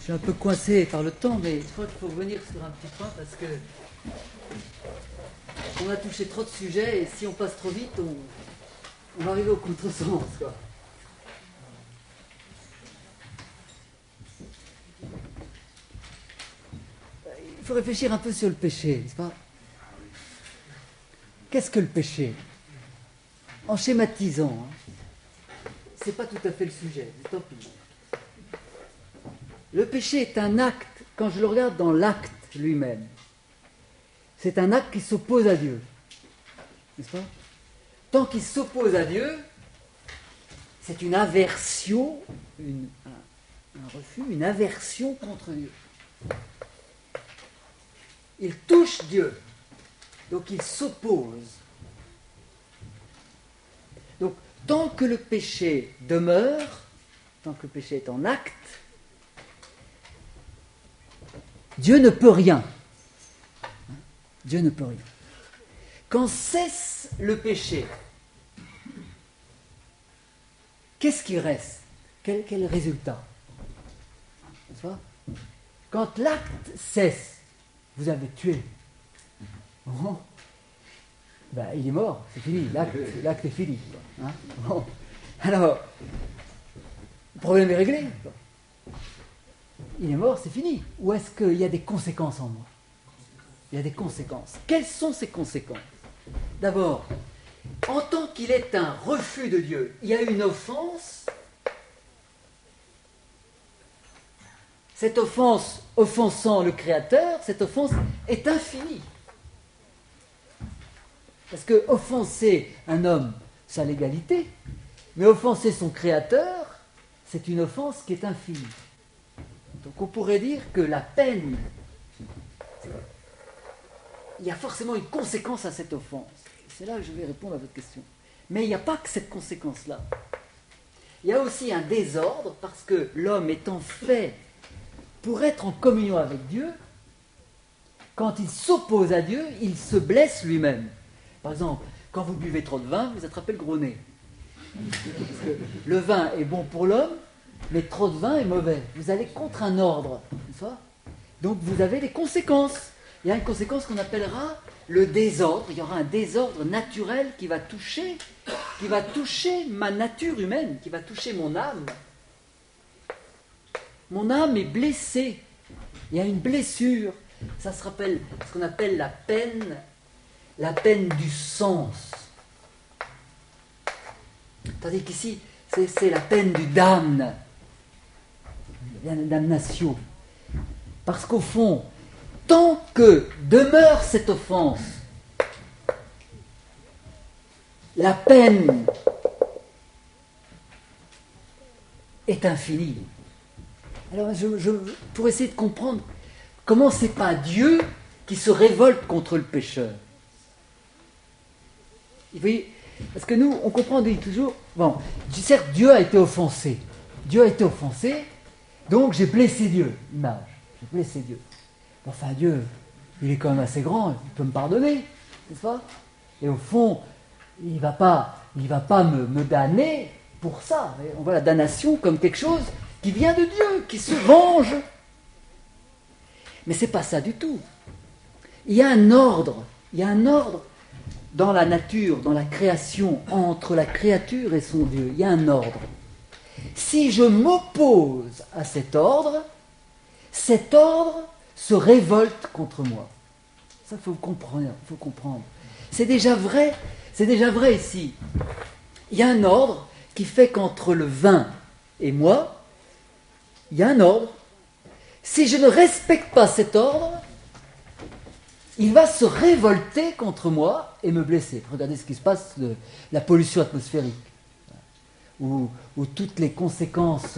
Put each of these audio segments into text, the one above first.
Je suis un peu coincé par le temps, mais je crois qu'il faut revenir sur un petit point parce que on a touché trop de sujets et si on passe trop vite, on va arriver au contresens, quoi. Il faut réfléchir un peu sur le péché, n'est-ce pas? Qu'est-ce que le péché? En schématisant, c'est pas tout à fait le sujet, mais tant pis. Le péché est un acte, quand je le regarde dans l'acte lui-même, c'est un acte qui s'oppose à Dieu. N'est-ce pas? Tant qu'il s'oppose à Dieu, c'est une aversion, un refus, une aversion contre Dieu. Il touche Dieu, donc il s'oppose. Donc, tant que le péché demeure, tant que le péché est en acte, Dieu ne peut rien. Dieu ne peut rien. Quand cesse le péché, qu'est-ce qui reste? Quel résultat? N'est-ce pas? Quand l'acte cesse, vous avez tué. Bon. Ben, il est mort, c'est fini, l'acte est fini. Hein? Bon. Alors, le problème est réglé. Il est mort, c'est fini. Ou est-ce qu'il y a des conséquences en moi? Il y a des conséquences. Quelles sont ces conséquences? D'abord, en tant qu'il est un refus de Dieu, il y a une offense. Cette offense offensant le Créateur, cette offense est infinie. Parce que offenser un homme, ça a l'égalité, mais offenser son Créateur, c'est une offense qui est infinie. Donc on pourrait dire que la peine, il y a forcément une conséquence à cette offense. C'est là que je vais répondre à votre question. Mais il n'y a pas que cette conséquence-là. Il y a aussi un désordre parce que l'homme étant fait pour être en communion avec Dieu, quand il s'oppose à Dieu, il se blesse lui-même. Par exemple, quand vous buvez trop de vin, vous attrapez le gros nez. Parce que le vin est bon pour l'homme, mais trop de vin est mauvais. Vous allez contre un ordre, n'est-ce pas? Donc vous avez des conséquences. Il y a une conséquence qu'on appellera le désordre. Il y aura un désordre naturel qui va toucher ma nature humaine, qui va toucher mon âme. Mon âme est blessée. Il y a une blessure. Ça se rappelle ce qu'on appelle la peine du sens. Tandis qu'ici, c'est la peine du damne, la damnation. Parce qu'au fond, tant que demeure cette offense, la peine est infinie. Alors, pour essayer de comprendre comment c'est pas Dieu qui se révolte contre le pécheur. Vous voyez, parce que nous, on comprend toujours, bon, certes, Dieu a été offensé. Dieu a été offensé, donc j'ai blessé Dieu, image. J'ai blessé Dieu. Enfin, Dieu, il est quand même assez grand, il peut me pardonner, n'est-ce pas? Et au fond, il va pas me damner pour ça. On voit la damnation comme quelque chose qui vient de Dieu, qui se venge. Mais c'est pas ça du tout. Il y a un ordre dans la nature, dans la création, entre la créature et son Dieu. Il y a un ordre. Si je m'oppose à cet ordre se révolte contre moi. Ça, il faut comprendre. C'est déjà vrai ici. Il y a un ordre qui fait qu'entre le vin et moi, il y a un ordre. Si je ne respecte pas cet ordre, il va se révolter contre moi et me blesser. Regardez ce qui se passe de la pollution atmosphérique, où toutes les conséquences,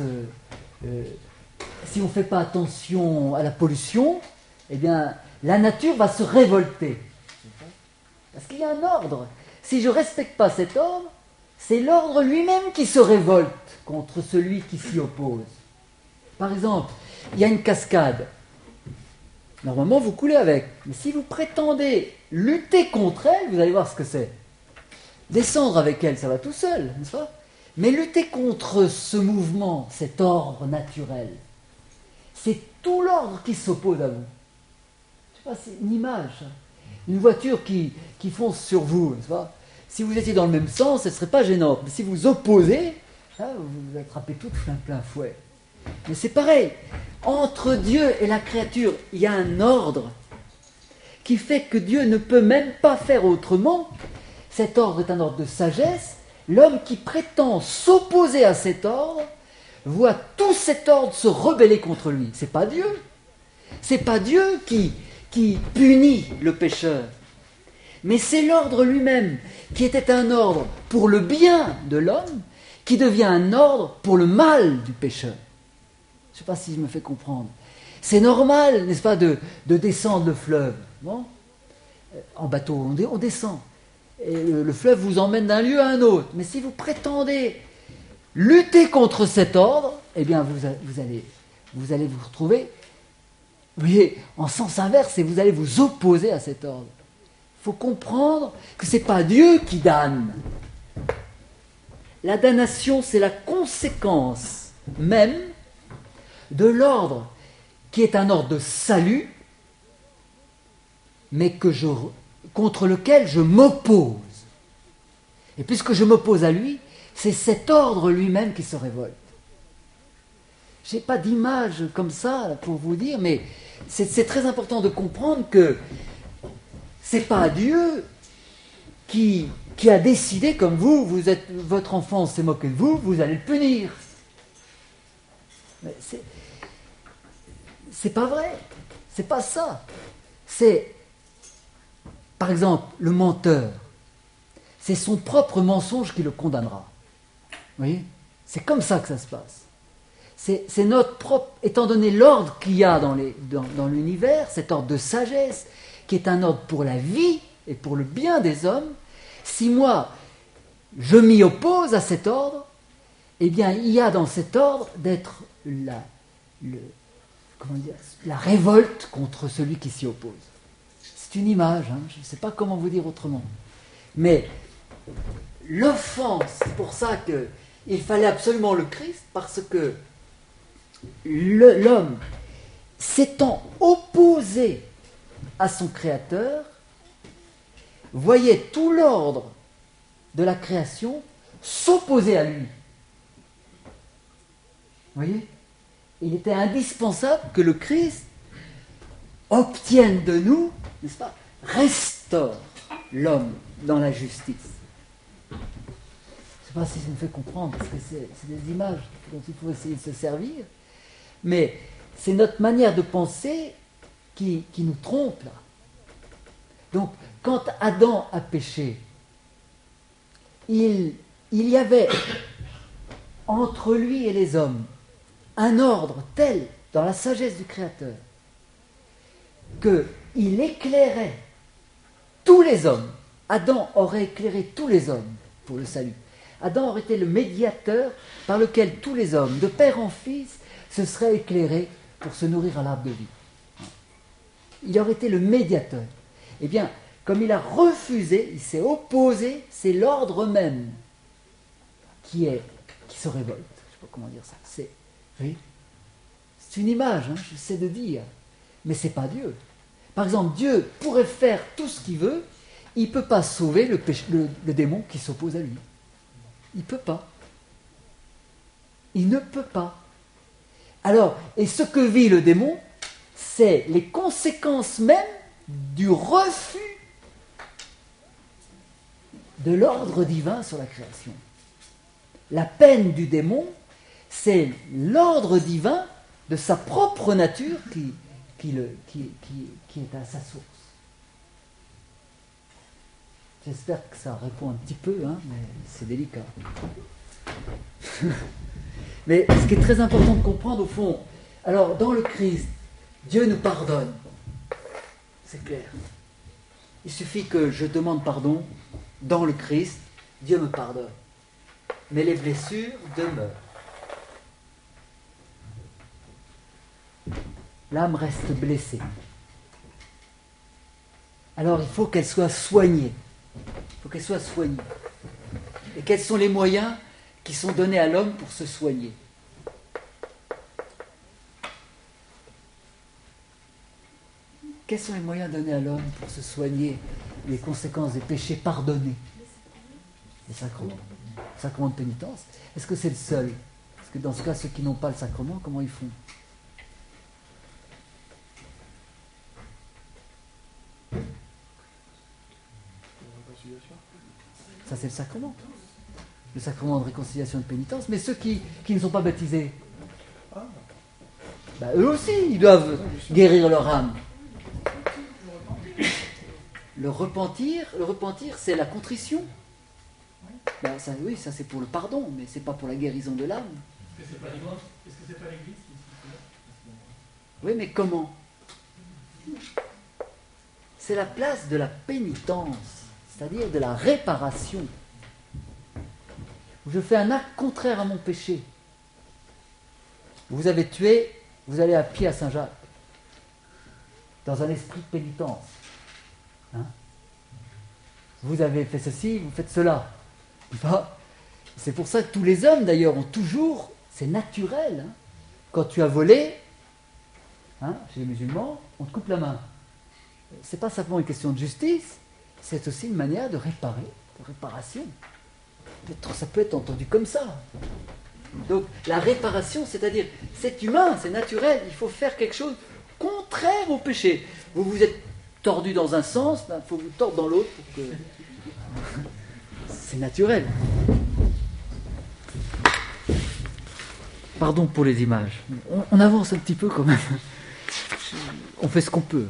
si on ne fait pas attention à la pollution, eh bien, la nature va se révolter. Parce qu'il y a un ordre. Si je ne respecte pas cet ordre, c'est l'ordre lui-même qui se révolte contre celui qui s'y oppose. Par exemple, il y a une cascade. Normalement, vous coulez avec. Mais si vous prétendez lutter contre elle, vous allez voir ce que c'est. Descendre avec elle, ça va tout seul, n'est-ce pas? Mais lutter contre ce mouvement, cet ordre naturel, c'est tout l'ordre qui s'oppose à vous. Je sais pas, c'est une image. Une voiture qui fonce sur vous, n'est-ce pas? Si vous étiez dans le même sens, ce ne serait pas gênant. Mais si vous opposez, là, vous attrapez tout plein fouet. Mais c'est pareil. Entre Dieu et la créature, il y a un ordre qui fait que Dieu ne peut même pas faire autrement. Cet ordre est un ordre de sagesse. L'homme qui prétend s'opposer à cet ordre voit tout cet ordre se rebeller contre lui. C'est pas Dieu. C'est pas Dieu qui punit le pécheur. Mais c'est l'ordre lui-même, qui était un ordre pour le bien de l'homme, qui devient un ordre pour le mal du pécheur. Je ne sais pas si je me fais comprendre. C'est normal, n'est-ce pas, de descendre le fleuve. Bon, en bateau, on descend. Et le fleuve vous emmène d'un lieu à un autre. Mais si vous prétendez lutter contre cet ordre, eh bien vous allez vous retrouver, vous voyez, en sens inverse, et vous allez vous opposer à cet ordre. Il faut comprendre que ce n'est pas Dieu qui damne. La damnation, c'est la conséquence même de l'ordre qui est un ordre de salut, mais contre lequel je m'oppose. Et puisque je m'oppose à lui, c'est cet ordre lui-même qui se révolte. Je n'ai pas d'image comme ça pour vous dire, mais c'est très important de comprendre que ce n'est pas Dieu qui a décidé, comme votre enfant s'est moqué de vous, vous allez le punir. Mais c'est pas vrai, c'est pas ça. C'est, par exemple, le menteur. C'est son propre mensonge qui le condamnera. Vous voyez ? C'est comme ça que ça se passe. C'est notre propre, étant donné l'ordre qu'il y a dans l'univers, cet ordre de sagesse, qui est un ordre pour la vie et pour le bien des hommes, si moi, je m'y oppose à cet ordre, eh bien, il y a dans cet ordre d'être la révolte contre celui qui s'y oppose. C'est une image, hein, je ne sais pas comment vous dire autrement. Mais l'offense, c'est pour ça qu'il fallait absolument le Christ, parce que l'homme, s'étant opposé à son Créateur, voyait tout l'ordre de la création s'opposer à lui. Vous voyez ? Il était indispensable que le Christ obtienne de nous, n'est-ce pas, restaure l'homme dans la justice. Je ne sais pas si ça me fait comprendre, parce que c'est des images dont il faut essayer de se servir, mais c'est notre manière de penser qui nous trompe là. Donc, quand Adam a péché, il y avait entre lui et les hommes un ordre tel dans la sagesse du Créateur qu'il éclairait tous les hommes. Adam aurait éclairé tous les hommes pour le salut. Adam aurait été le médiateur par lequel tous les hommes, de père en fils, se seraient éclairés pour se nourrir à l'arbre de vie. Il aurait été le médiateur. Eh bien, comme il a refusé, il s'est opposé, c'est l'ordre même qui se révolte. Je ne sais pas comment dire ça. C'est une image, hein, j'essaie de dire, mais c'est pas Dieu. Par exemple, Dieu pourrait faire tout ce qu'il veut, il ne peut pas sauver le démon qui s'oppose à lui. Il ne peut pas. Il ne peut pas. Alors, et ce que vit le démon, c'est les conséquences même du refus de l'ordre divin sur la création. La peine du démon, c'est l'ordre divin de sa propre nature qui est à sa source. J'espère que ça répond un petit peu, hein, mais c'est délicat. Mais ce qui est très important de comprendre au fond, alors dans le Christ, Dieu nous pardonne. C'est clair. Il suffit que je demande pardon dans le Christ, Dieu me pardonne. Mais les blessures demeurent. L'âme reste blessée. Alors il faut qu'elle soit soignée. Il faut qu'elle soit soignée. Et quels sont les moyens qui sont donnés à l'homme pour se soigner ? quels sont les moyens donnés à l'homme pour se soigner les conséquences des péchés pardonnés? Les sacrements. Le sacrement de pénitence. Est-ce que c'est le seul? Parce que dans ce cas, ceux qui n'ont pas le sacrement, comment ils font? Ça, c'est le sacrement. Le sacrement de réconciliation et de pénitence. Mais ceux qui ne sont pas baptisés, eux aussi, ils doivent guérir leur âme. Le repentir, c'est la contrition. Ça, oui, ça c'est pour le pardon, mais c'est pas pour la guérison de l'âme. Est-ce que c'est pas l'Église qui fait ça? Oui, mais comment? C'est la place de la pénitence, c'est-à-dire de la réparation. Je fais un acte contraire à mon péché. Vous avez tué, vous allez à pied à Saint-Jacques, dans un esprit de pénitence. Vous avez fait ceci, vous faites cela. C'est pour ça que tous les hommes, d'ailleurs, ont toujours, c'est naturel. Quand tu as volé, chez les musulmans, on te coupe la main. C'est pas simplement une question de justice, c'est aussi une manière de réparer, de réparation. Ça peut être entendu comme ça. Donc la réparation, c'est-à-dire, c'est humain, c'est naturel, il faut faire quelque chose contraire au péché. Vous vous êtes tordu dans un sens, il faut vous tordre dans l'autre pour que... C'est naturel. Pardon pour les images. On avance un petit peu quand même. On fait ce qu'on peut.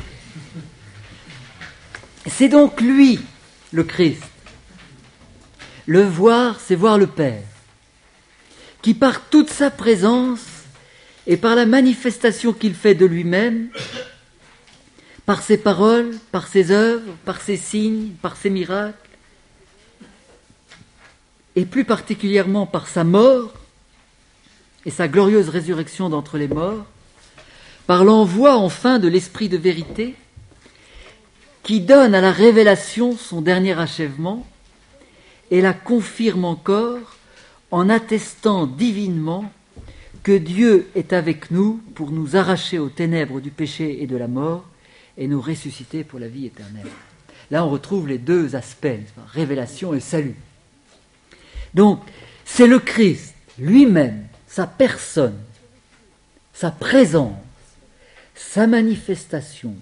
C'est donc lui, le Christ. Le voir, c'est voir le Père, qui par toute sa présence et par la manifestation qu'il fait de lui-même, par ses paroles, par ses œuvres, par ses signes, par ses miracles, et plus particulièrement par sa mort et sa glorieuse résurrection d'entre les morts, par l'envoi enfin de l'Esprit de vérité, qui donne à la révélation son dernier achèvement et la confirme encore en attestant divinement que Dieu est avec nous pour nous arracher aux ténèbres du péché et de la mort et nous ressusciter pour la vie éternelle. Là, on retrouve les deux aspects, révélation et salut. Donc, c'est le Christ lui-même, sa personne, sa présence, sa manifestation,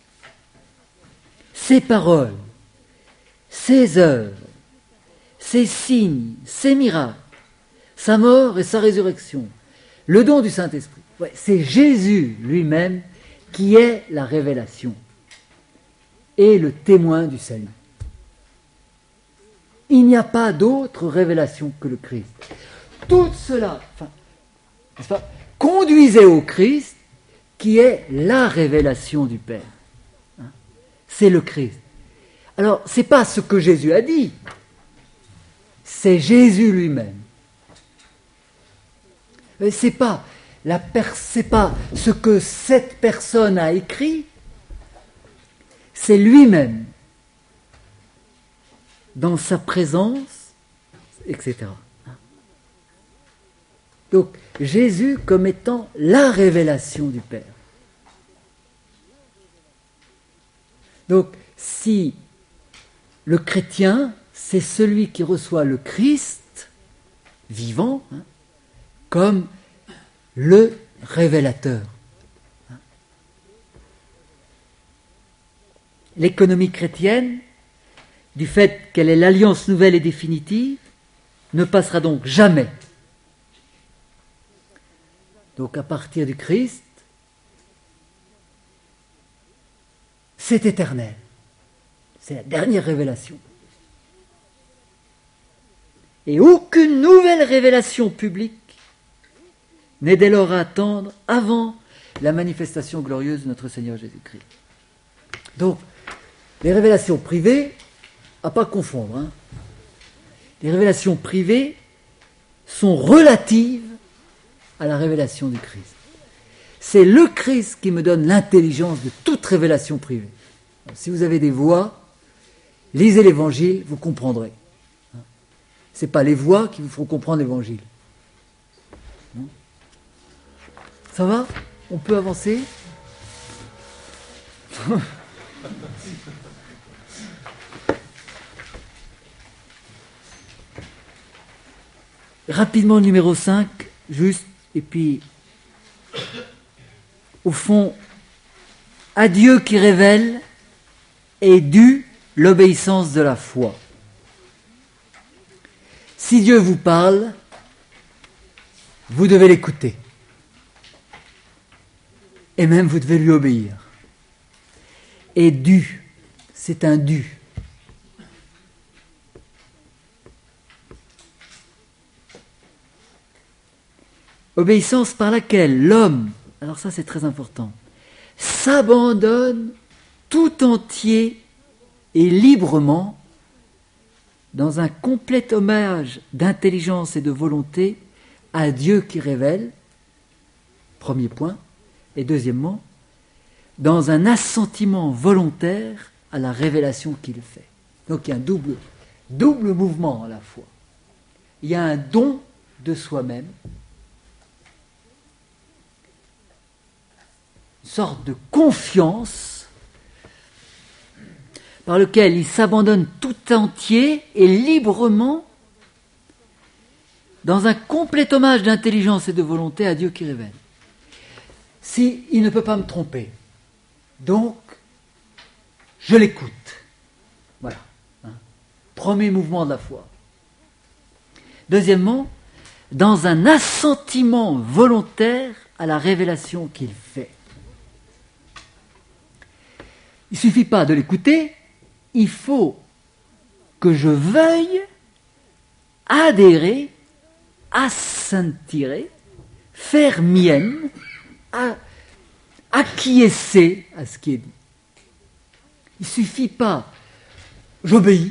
ses paroles, ses œuvres, ses signes, ses miracles, sa mort et sa résurrection, le don du Saint-Esprit. Ouais, c'est Jésus lui-même qui est la révélation et le témoin du salut. Il n'y a pas d'autre révélation que le Christ. Tout cela, n'est-ce pas, conduisait au Christ qui est la révélation du Père. C'est le Christ. Alors, ce n'est pas ce que Jésus a dit, c'est Jésus lui-même. C'est pas ce que cette personne a écrit, c'est lui-même, dans sa présence, etc. Donc, Jésus comme étant la révélation du Père. Donc, si le chrétien, c'est celui qui reçoit le Christ vivant, comme le révélateur. L'économie chrétienne, du fait qu'elle est l'alliance nouvelle et définitive, ne passera donc jamais. Donc à partir du Christ, c'est éternel. C'est la dernière révélation. Et aucune nouvelle révélation publique n'est dès lors à attendre avant la manifestation glorieuse de notre Seigneur Jésus-Christ. Donc, les révélations privées, à pas confondre, les révélations privées sont relatives à la révélation du Christ. C'est le Christ qui me donne l'intelligence de toute révélation privée. Alors, si vous avez des voix, lisez l'Évangile, vous comprendrez. Ce n'est pas les voix qui vous feront comprendre l'Évangile. Ça va? On peut avancer? Rapidement, numéro 5, juste, et puis, au fond, à Dieu qui révèle est due l'obéissance de la foi. Si Dieu vous parle, vous devez l'écouter. Et même vous devez lui obéir. Et dû, c'est un dû. Obéissance par laquelle l'homme, alors ça c'est très important, s'abandonne tout entier et librement dans un complet hommage d'intelligence et de volonté à Dieu qui révèle, premier point, et deuxièmement, dans un assentiment volontaire à la révélation qu'il fait. Donc il y a un double mouvement à la fois. Il y a un don de soi-même, une sorte de confiance par lequel il s'abandonne tout entier et librement dans un complet hommage d'intelligence et de volonté à Dieu qui révèle. Si il ne peut pas me tromper, donc je l'écoute. Voilà. Premier mouvement de la foi. Deuxièmement, dans un assentiment volontaire à la révélation qu'il fait. Il ne suffit pas de l'écouter, il faut que je veuille adhérer, assentirer, faire mienne, acquiescer à ce qui est dit. Il ne suffit pas, j'obéis,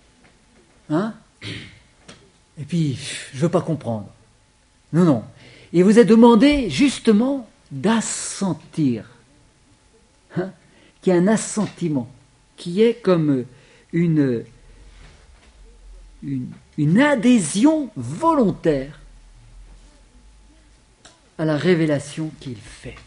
et puis je ne veux pas comprendre. Non, non. Il vous est demandé justement d'assentir, qu'il y a un assentiment, qui est comme une adhésion volontaire à la révélation qu'il fait.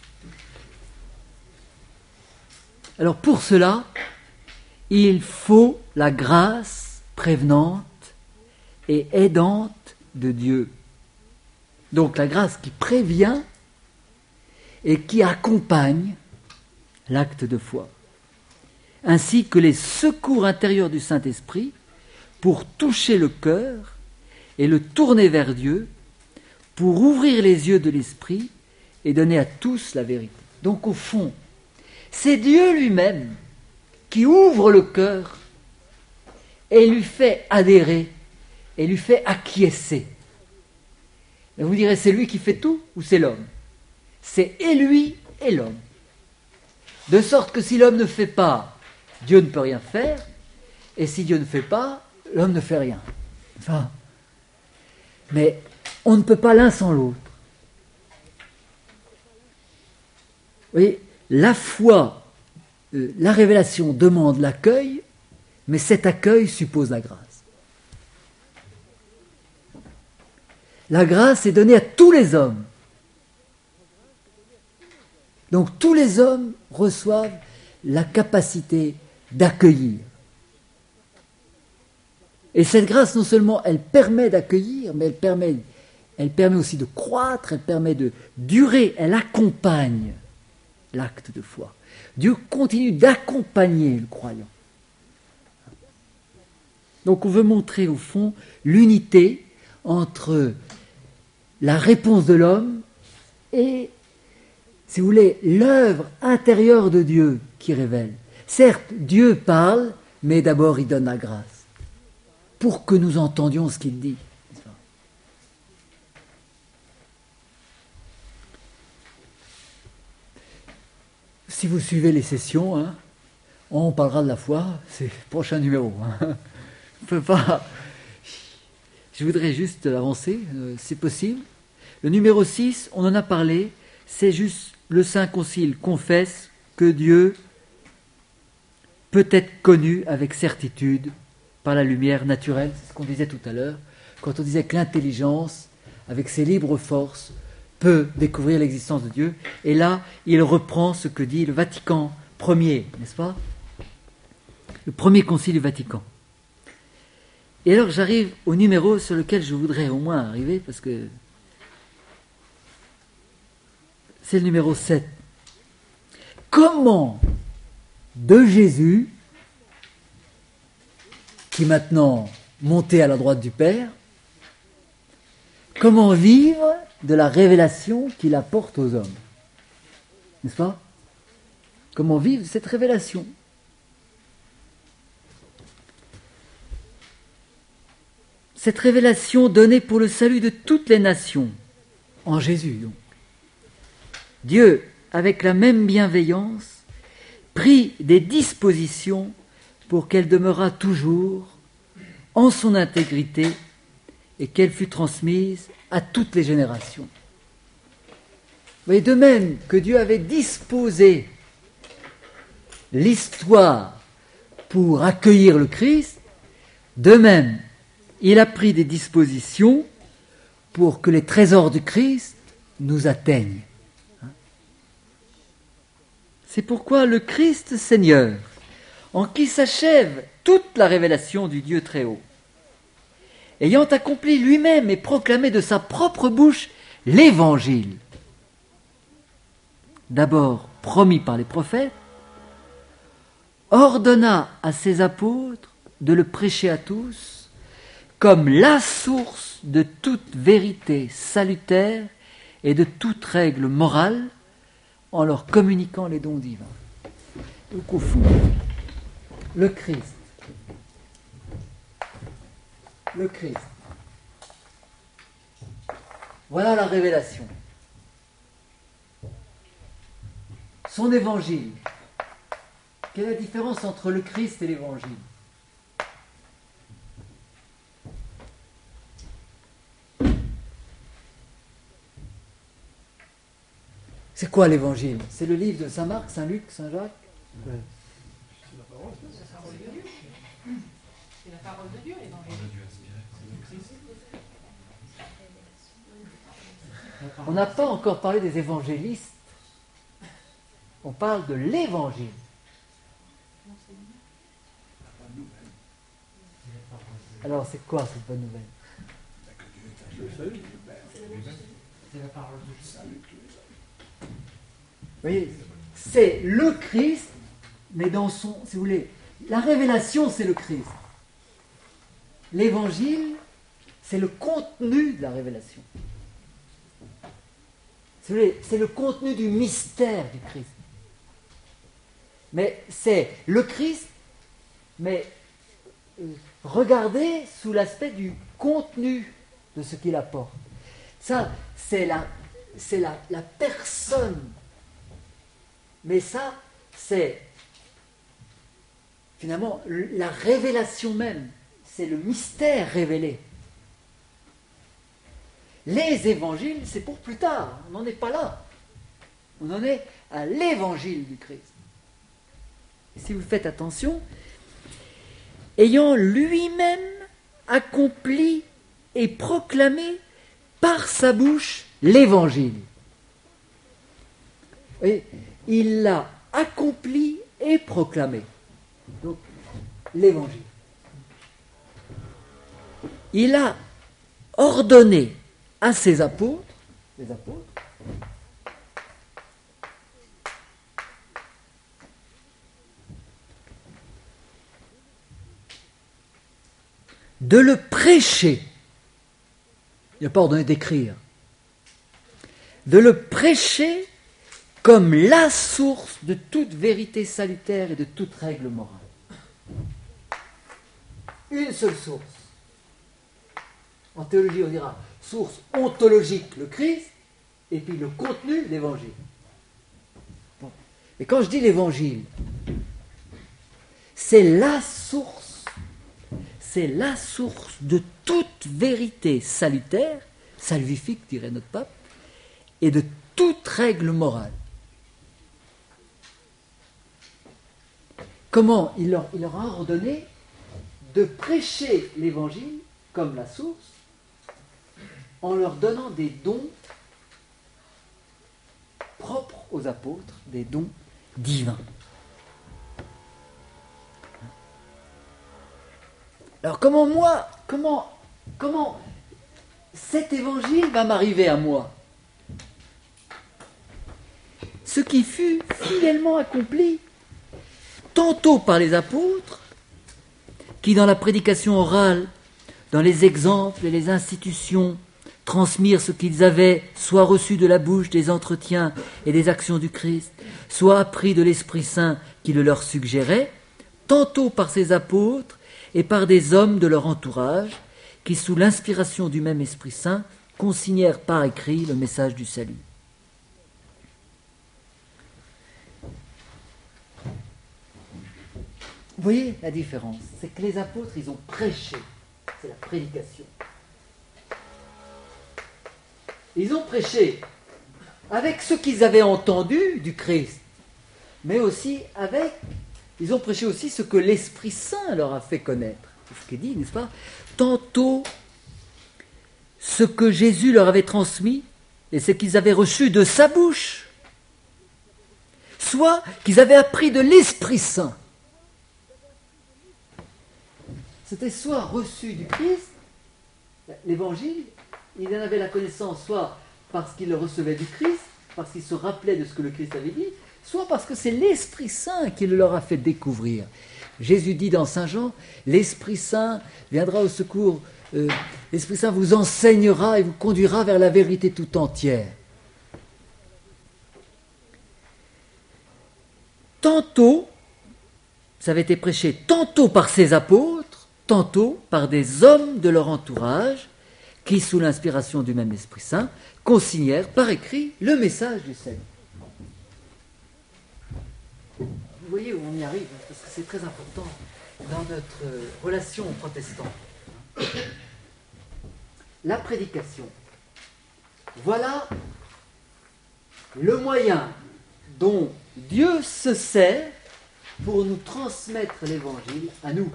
Alors pour cela, il faut la grâce prévenante et aidante de Dieu. Donc la grâce qui prévient et qui accompagne l'acte de foi, ainsi que les secours intérieurs du Saint-Esprit pour toucher le cœur et le tourner vers Dieu, pour ouvrir les yeux de l'esprit et donner à tous la vérité. Donc au fond, c'est Dieu lui-même qui ouvre le cœur et lui fait adhérer et lui fait acquiescer. Et vous direz, c'est lui qui fait tout ou c'est l'homme? C'est et lui et l'homme. De sorte que si l'homme ne fait pas, Dieu ne peut rien faire, et si Dieu ne fait pas, l'homme ne fait rien. Enfin, mais on ne peut pas l'un sans l'autre. Vous voyez, la foi, la révélation demande l'accueil, mais cet accueil suppose la grâce. La grâce est donnée à tous les hommes. Donc tous les hommes reçoivent la capacité d'accueillir. Et cette grâce, non seulement elle permet d'accueillir, mais elle permet aussi de croître, elle permet de durer, elle accompagne l'acte de foi. Dieu continue d'accompagner le croyant. Donc on veut montrer au fond l'unité entre la réponse de l'homme et, si vous voulez, l'œuvre intérieure de Dieu qui révèle. Certes, Dieu parle, mais d'abord il donne la grâce pour que nous entendions ce qu'il dit. Si vous suivez les sessions, on parlera de la foi, c'est le prochain numéro. On peut pas. Je voudrais juste avancer, c'est possible. Le numéro 6, on en a parlé, c'est juste le Saint Concile confesse que Dieu peut être connu avec certitude par la lumière naturelle. C'est ce qu'on disait tout à l'heure, quand on disait que l'intelligence, avec ses libres forces, peut découvrir l'existence de Dieu. Et là, il reprend ce que dit le Vatican premier, n'est-ce pas? Le premier concile du Vatican. Et alors j'arrive au numéro sur lequel je voudrais au moins arriver, parce que c'est le numéro 7. Comment de Jésus, qui est maintenant monté à la droite du Père, comment vivre de la révélation qu'il apporte aux hommes? N'est-ce pas? Comment vivre cette révélation? Cette révélation donnée pour le salut de toutes les nations, en Jésus donc. Dieu, avec la même bienveillance, prit des dispositions pour qu'elle demeurât toujours en son intégrité et qu'elle fût transmise à toutes les générations. Mais de même que Dieu avait disposé l'histoire pour accueillir le Christ, de même, il a pris des dispositions pour que les trésors du Christ nous atteignent. C'est pourquoi le Christ Seigneur, en qui s'achève toute la révélation du Dieu très haut, ayant accompli lui-même et proclamé de sa propre bouche l'Évangile, d'abord promis par les prophètes, ordonna à ses apôtres de le prêcher à tous comme la source de toute vérité salutaire et de toute règle morale, en leur communiquant les dons divins. Donc au fond, le Christ, voilà la révélation. Son évangile. Quelle est la différence entre le Christ et l'évangile? C'est quoi l'évangile? C'est le livre de Saint Marc, Saint Luc, Saint Jacques? C'est la parole de Dieu, l'évangile. On n'a pas encore parlé des évangélistes. On parle de l'évangile. Alors c'est quoi cette bonne nouvelle? C'est la parole de Dieu. Vous voyez, c'est le Christ, mais dans son, si vous voulez, la révélation c'est le Christ. L'évangile, c'est le contenu de la révélation. Si vous voulez, c'est le contenu du mystère du Christ. Mais c'est le Christ, mais regardez sous l'aspect du contenu de ce qu'il apporte. Ça, c'est la personne. Mais ça, c'est finalement la révélation même. C'est le mystère révélé. Les évangiles, c'est pour plus tard. On n'en est pas là. On en est à l'évangile du Christ. Et si vous faites attention, ayant lui-même accompli et proclamé par sa bouche l'évangile. Et il l'a accompli et proclamé. Donc, l'évangile. Il a ordonné à ses apôtres, les apôtres, de le prêcher. Il n'a pas ordonné d'écrire. De le prêcher comme la source de toute vérité salutaire et de toute règle morale. Une seule source. En théologie, on dira source ontologique, le Christ, et puis le contenu, l'évangile. Bon. Et quand je dis l'évangile, c'est la source de toute vérité salutaire, salvifique, dirait notre pape, et de toute règle morale. Comment il leur a ordonné de prêcher l'évangile comme la source, en leur donnant des dons propres aux apôtres, des dons divins. Alors comment cet évangile va m'arriver à moi? Ce qui fut fidèlement accompli, tantôt par les apôtres, qui dans la prédication orale, dans les exemples et les institutions, transmirent ce qu'ils avaient soit reçu de la bouche des entretiens et des actions du Christ, soit appris de l'Esprit Saint qui le leur suggérait, tantôt par ces apôtres et par des hommes de leur entourage, qui sous l'inspiration du même Esprit Saint consignèrent par écrit le message du salut. Vous voyez la différence? C'est que les apôtres, ils ont prêché. C'est la prédication. Ils ont prêché avec ce qu'ils avaient entendu du Christ, mais aussi ils ont prêché aussi ce que l'Esprit Saint leur a fait connaître. C'est ce qui est dit, n'est-ce pas? Tantôt ce que Jésus leur avait transmis et ce qu'ils avaient reçu de sa bouche, soit qu'ils avaient appris de l'Esprit Saint. C'était soit reçu du Christ, l'évangile, il en avait la connaissance soit parce qu'il le recevait du Christ, parce qu'il se rappelait de ce que le Christ avait dit, soit parce que c'est l'Esprit Saint qui le leur a fait découvrir. Jésus dit dans Saint Jean, l'Esprit Saint viendra au secours, l'Esprit Saint vous enseignera et vous conduira vers la vérité tout entière. Tantôt, ça avait été prêché tantôt par ses apôtres, tantôt par des hommes de leur entourage, qui, sous l'inspiration du même Esprit Saint, consignèrent par écrit le message du salut. Vous voyez où on y arrive, parce que c'est très important dans notre relation aux protestants. La prédication. Voilà le moyen dont Dieu se sert pour nous transmettre l'évangile à nous,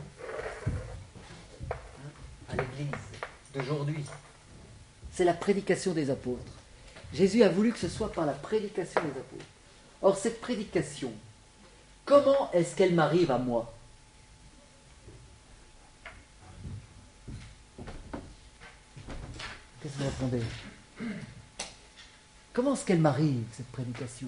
à l'Église d'aujourd'hui. C'est la prédication des apôtres. Jésus a voulu que ce soit par la prédication des apôtres. Or, cette prédication, comment est-ce qu'elle m'arrive à moi? Qu'est-ce que vous répondez? Comment est-ce qu'elle m'arrive, cette prédication?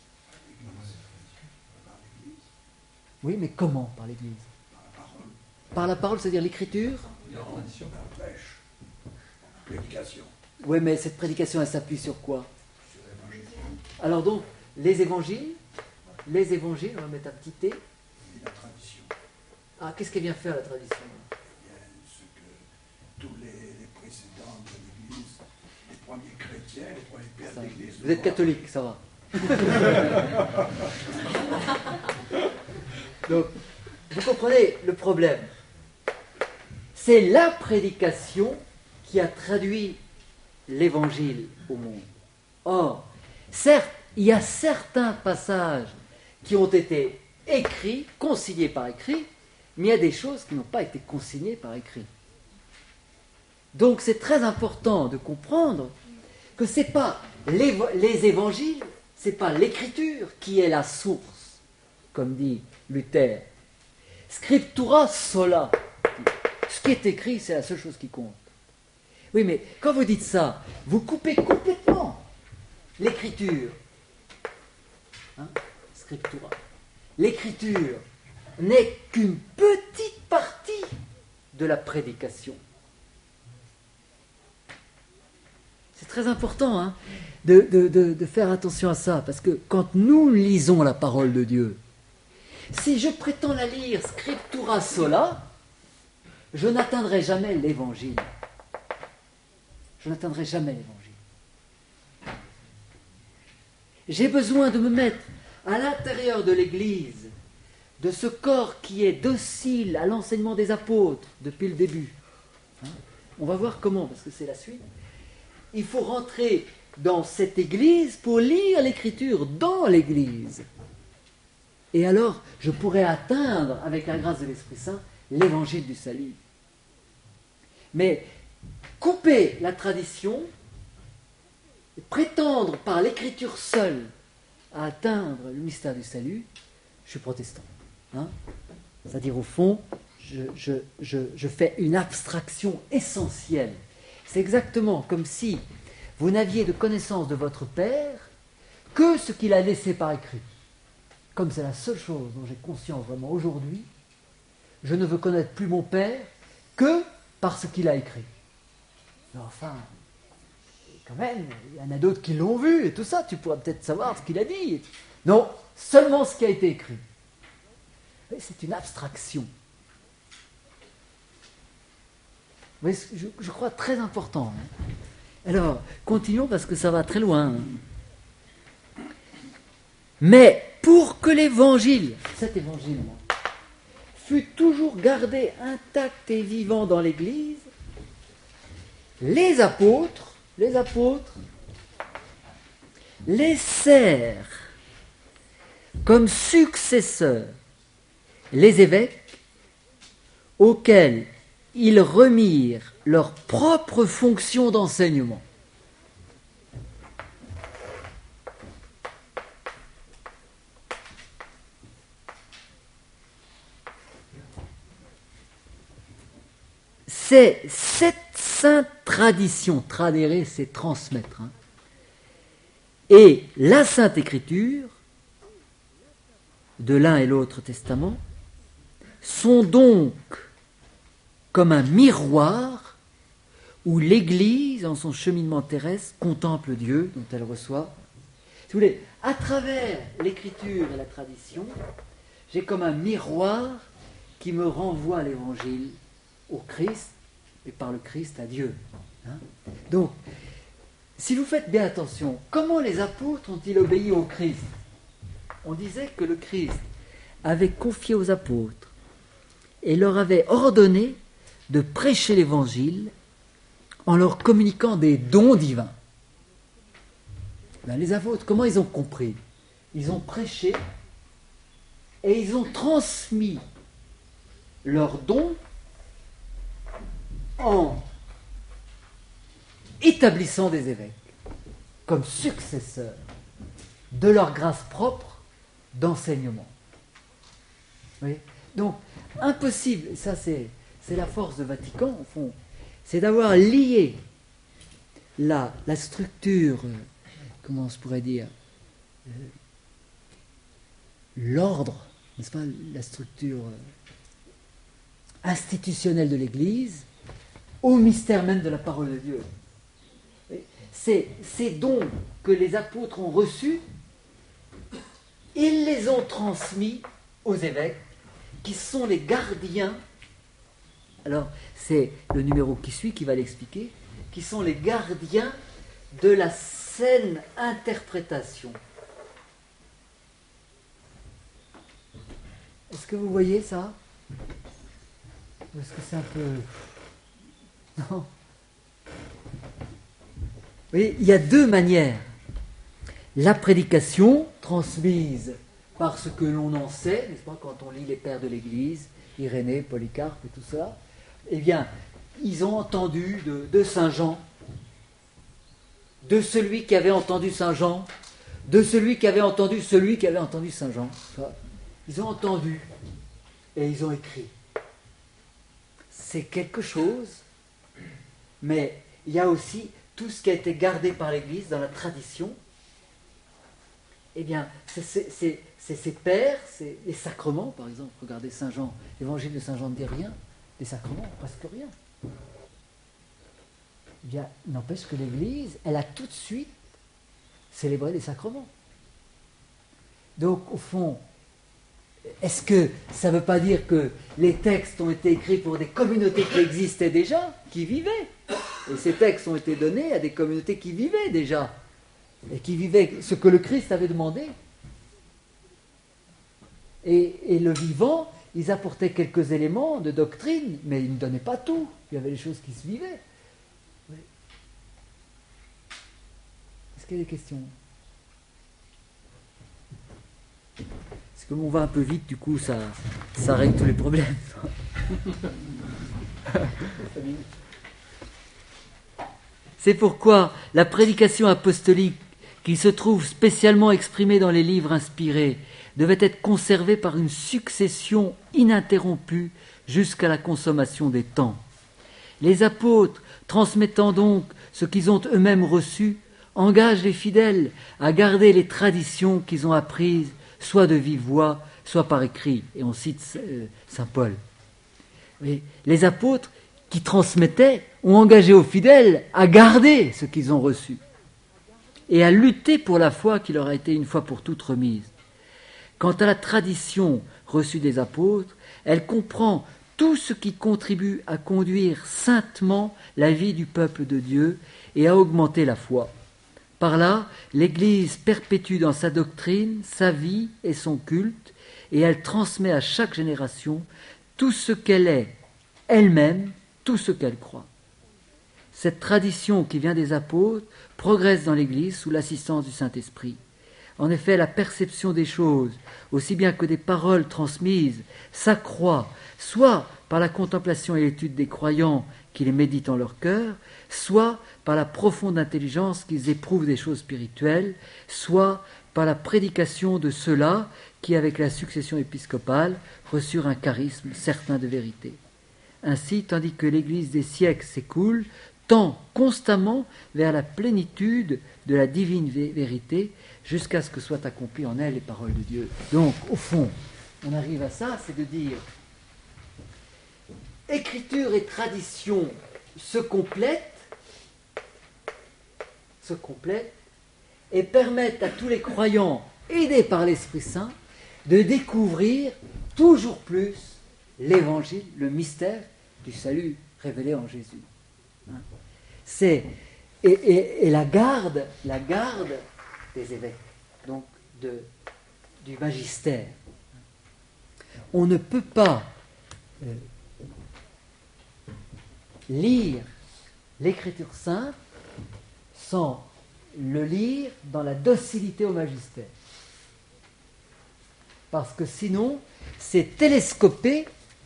Oui, mais comment par l'Église? Par la parole, c'est-à-dire l'écriture? La tradition, la prêche, prédication. Oui, mais cette prédication, elle s'appuie sur quoi? Sur l'évangile. Alors donc, les évangiles, on va mettre un petit T. Et la tradition. Ah, qu'est-ce qu'elle vient faire, la tradition? Bien, ce que tous les précédents de l'Église, les premiers chrétiens, les premiers pères de l'Église. Vous êtes catholique, ça va. Donc, vous comprenez le problème. C'est la prédication qui a traduit l'évangile au monde. Or, certes, il y a certains passages qui ont été écrits, consignés par écrit, mais il y a des choses qui n'ont pas été consignées par écrit. Donc c'est très important de comprendre que ce n'est pas les évangiles, ce n'est pas l'écriture qui est la source, comme dit Luther. Scriptura sola. Ce qui est écrit, c'est la seule chose qui compte. Oui, mais quand vous dites ça, vous coupez complètement l'écriture. Scriptura. L'écriture n'est qu'une petite partie de la prédication. C'est très important de faire attention à ça, parce que quand nous lisons la parole de Dieu, si je prétends la lire scriptura sola, je n'atteindrai jamais l'évangile. Je n'atteindrai jamais l'évangile. J'ai besoin de me mettre à l'intérieur de l'Église, de ce corps qui est docile à l'enseignement des apôtres depuis le début. On va voir comment, parce que c'est la suite. Il faut rentrer dans cette Église pour lire l'Écriture dans l'Église. Et alors, je pourrai atteindre, avec la grâce de l'Esprit Saint, l'évangile du salut. Mais couper la tradition, prétendre par l'écriture seule à atteindre le mystère du salut, je suis protestant. C'est-à-dire, au fond, je fais une abstraction essentielle. C'est exactement comme si vous n'aviez de connaissance de votre Père que ce qu'il a laissé par écrit. Comme c'est la seule chose dont j'ai conscience vraiment aujourd'hui, je ne veux connaître plus mon Père que par ce qu'il a écrit. Mais enfin, quand même, il y en a d'autres qui l'ont vu et tout ça, tu pourras peut-être savoir ce qu'il a dit. Non, seulement ce qui a été écrit. Et c'est une abstraction. Mais je crois très important. Alors, continuons parce que ça va très loin. Mais pour que l'évangile, cet évangile, fût toujours gardé intact et vivant dans l'Église, les apôtres laissèrent comme successeurs les évêques auxquels ils remirent leur propre fonction d'enseignement. C'est cette sainte tradition, tradere, c'est transmettre, et la Sainte Écriture, de l'un et l'autre testament, sont donc comme un miroir où l'Église, en son cheminement terrestre, contemple Dieu dont elle reçoit. Si vous voulez, à travers l'Écriture et la tradition, j'ai comme un miroir qui me renvoie à l'Évangile, au Christ, et par le Christ à Dieu. Donc, si vous faites bien attention, comment les apôtres ont-ils obéi au Christ? On disait que le Christ avait confié aux apôtres et leur avait ordonné de prêcher l'Évangile en leur communiquant des dons divins. Les apôtres, comment ils ont compris? Ils ont prêché et ils ont transmis leurs dons en établissant des évêques comme successeurs de leur grâce propre d'enseignement. Oui. Donc, impossible, ça c'est la force de Vatican, au fond, c'est d'avoir lié la structure, comment on se pourrait dire, l'ordre, n'est-ce pas, la structure institutionnelle de l'Église, au mystère même de la parole de Dieu. Ces dons que les apôtres ont reçus, ils les ont transmis aux évêques, qui sont les gardiens. Alors, c'est le numéro qui suit qui va l'expliquer, qui sont les gardiens de la saine interprétation. Est-ce que vous voyez ça? Ou est-ce que c'est un peu... Non. Vous voyez, il y a deux manières. La prédication transmise par ce que l'on en sait, n'est-ce pas, quand on lit les pères de l'Église, Irénée, Polycarpe et tout ça, eh bien, ils ont entendu de Saint Jean, de celui qui avait entendu Saint Jean, de celui qui avait entendu Saint Jean. Ils ont entendu et ils ont écrit. C'est quelque chose, mais il y a aussi tout ce qui a été gardé par l'Église dans la tradition. Eh bien, c'est ces pères, c'est les sacrements, par exemple. Regardez Saint Jean, l'évangile de Saint Jean ne dit rien, des sacrements, presque rien. Eh bien, n'empêche que l'Église, elle a tout de suite célébré les sacrements. Donc, au fond, est-ce que ça ne veut pas dire que les textes ont été écrits pour des communautés qui existaient déjà, qui vivaient? Et ces textes ont été donnés à des communautés qui vivaient déjà, et qui vivaient ce que le Christ avait demandé. Et le vivant, ils apportaient quelques éléments de doctrine, mais ils ne donnaient pas tout. Il y avait des choses qui se vivaient. Oui. Est-ce qu'il y a des questions? Parce que on va un peu vite, du coup, ça règle tous les problèmes. C'est pourquoi la prédication apostolique, qui se trouve spécialement exprimée dans les livres inspirés, devait être conservé par une succession ininterrompue jusqu'à la consommation des temps. Les apôtres, transmettant donc ce qu'ils ont eux-mêmes reçu, engagent les fidèles à garder les traditions qu'ils ont apprises, soit de vive voix, soit par écrit. Et on cite saint Paul. Et les apôtres qui transmettaient ont engagé aux fidèles à garder ce qu'ils ont reçu et à lutter pour la foi qui leur a été une fois pour toutes remise. Quant à la tradition reçue des apôtres, elle comprend tout ce qui contribue à conduire saintement la vie du peuple de Dieu et à augmenter la foi. Par là, l'Église perpétue dans sa doctrine, sa vie et son culte, et elle transmet à chaque génération tout ce qu'elle est, elle-même, tout ce qu'elle croit. Cette tradition qui vient des apôtres progresse dans l'Église sous l'assistance du Saint-Esprit. En effet, la perception des choses, aussi bien que des paroles transmises, s'accroît soit par la contemplation et l'étude des croyants qui les méditent en leur cœur, soit par la profonde intelligence qu'ils éprouvent des choses spirituelles, soit par la prédication de ceux-là qui, avec la succession épiscopale, reçurent un charisme certain de vérité. Ainsi, tandis que l'Église des siècles s'écoule, tend constamment vers la plénitude de la divine vérité, jusqu'à ce que soient accomplies en elle les paroles de Dieu. Donc, au fond, on arrive à ça, c'est de dire écriture et tradition se complètent et permettent à tous les croyants, aidés par l'Esprit Saint, de découvrir toujours plus l'Évangile, le mystère du salut révélé en Jésus. C'est et la garde des évêques, donc du magistère. On ne peut pas lire l'Écriture sainte sans le lire dans la docilité au magistère. Parce que sinon, c'est télescoper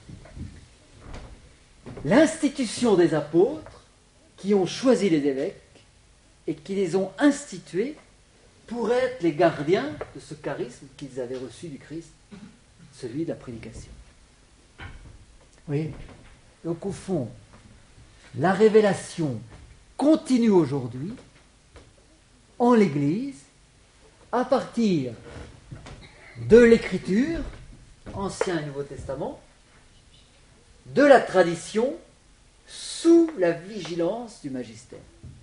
l'institution des apôtres qui ont choisi les évêques et qui les ont institués pour être les gardiens de ce charisme qu'ils avaient reçu du Christ, celui de la prédication. Oui. Donc au fond, la révélation continue aujourd'hui en l'Église à partir de l'Écriture, Ancien et Nouveau Testament, de la tradition, sous la vigilance du magistère.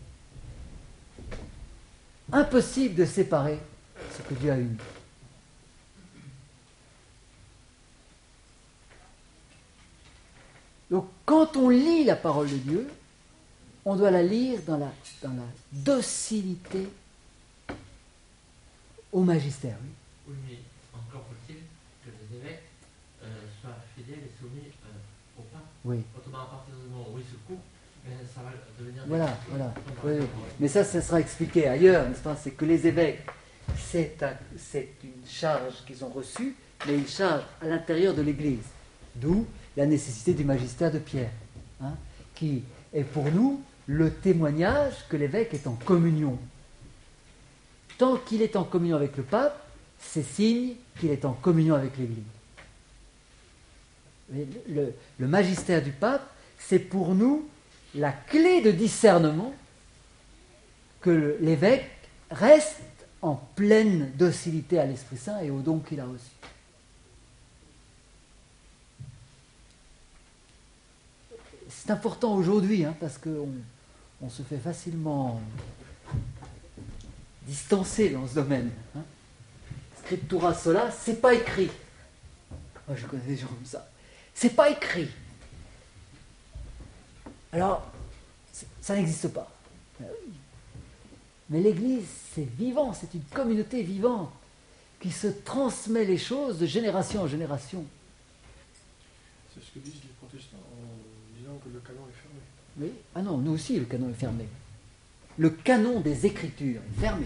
Impossible de séparer ce que Dieu a uni. Donc, quand on lit la parole de Dieu, on doit la lire dans la docilité au magistère. Oui, mais encore faut-il que les évêques soient fidèles et soumis au pape. Oui. Autrement, à partir du moment où ils se coupent, ça va devenir... Voilà. Oui. Mais ça sera expliqué ailleurs, n'est-ce pas? C'est que les évêques, c'est une charge qu'ils ont reçue, mais une charge à l'intérieur de l'Église. D'où la nécessité du magistère de Pierre, qui est pour nous le témoignage que l'évêque est en communion. Tant qu'il est en communion avec le pape, c'est signe qu'il est en communion avec l'Église. Le magistère du pape, c'est pour nous la clé de discernement que l'évêque reste en pleine docilité à l'Esprit Saint et aux dons qu'il a reçus. C'est important aujourd'hui, parce qu'on se fait facilement distancer dans ce domaine. Scriptura sola, c'est pas écrit. Moi, je connais des gens comme ça. C'est pas écrit. Alors, ça n'existe pas. Mais l'Église, c'est vivant, c'est une communauté vivante qui se transmet les choses de génération en génération. C'est ce que disent les protestants en disant que le canon est fermé. Oui. Ah non, nous aussi, le canon est fermé. Le canon des Écritures est fermé.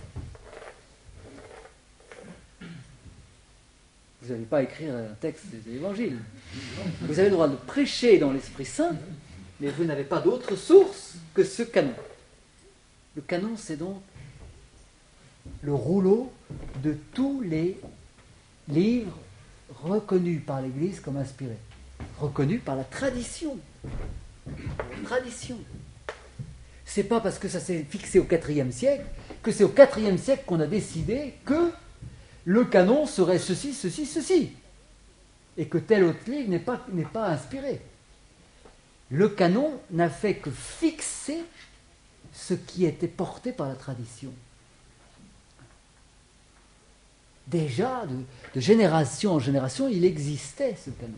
Vous n'allez pas écrire un texte des évangiles. Vous avez le droit de prêcher dans l'Esprit Saint, mais vous n'avez pas d'autre source que ce canon. Le canon, c'est donc le rouleau de tous les livre reconnu par l'Église comme inspiré, reconnu par la tradition. La tradition. C'est pas parce que ça s'est fixé au IVe siècle que c'est au IVe siècle qu'on a décidé que le canon serait ceci, ceci, ceci, et que tel autre livre n'est pas inspiré. Le canon n'a fait que fixer ce qui était porté par la tradition. Déjà, de génération en génération, il existait ce canon.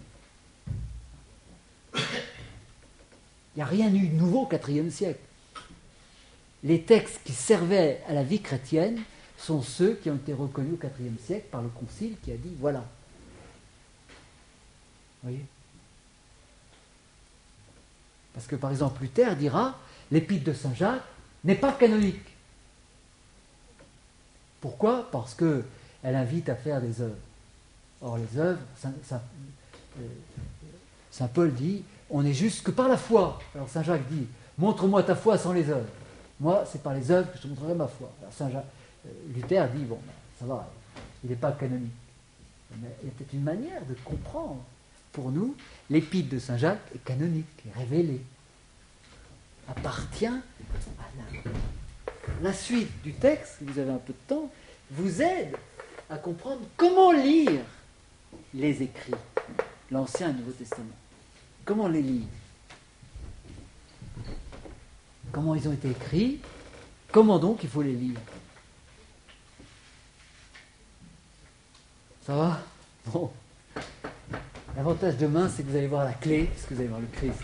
Il n'y a rien eu de nouveau au IVe siècle. Les textes qui servaient à la vie chrétienne sont ceux qui ont été reconnus au IVe siècle par le Concile qui a dit voilà. Vous voyez ? Parce que par exemple Luther dira l'épître de Saint Jacques n'est pas canonique. Pourquoi ? Parce qu'elle invite à faire des œuvres. Or les œuvres, Saint Paul dit on n'est juste que par la foi. Alors Saint Jacques dit montre-moi ta foi sans les œuvres. Moi, c'est par les œuvres que je te montrerai ma foi. Alors Luther dit, bon, ça va, il n'est pas canonique. Mais il y a peut-être une manière de comprendre. Pour nous, l'épître de Saint Jacques est canonique, est révélée. Appartient à la suite du texte, si vous avez un peu de temps, vous aide à comprendre comment lire les écrits, l'Ancien et le Nouveau Testament. Comment les lire ? Comment ils ont été écrits, comment donc il faut les lire. Ça va ? Bon. L'avantage demain, c'est que vous allez voir la clé, parce que vous allez voir le Christ.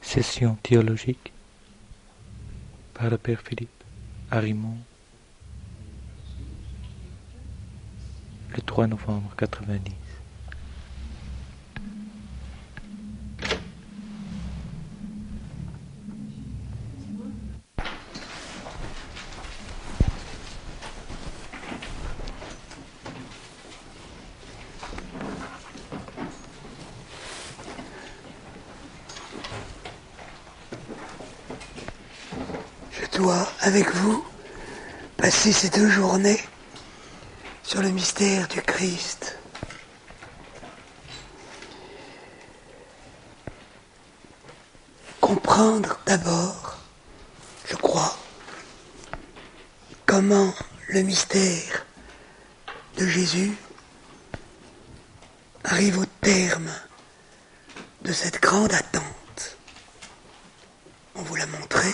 Session théologique par le Père Philippe Arimont, le 3 novembre 90. Je dois, avec vous, passer ces 2 journées sur le mystère du Christ. Comprendre d'abord, je crois, comment le mystère de Jésus arrive au terme de cette grande attente. On vous l'a montré,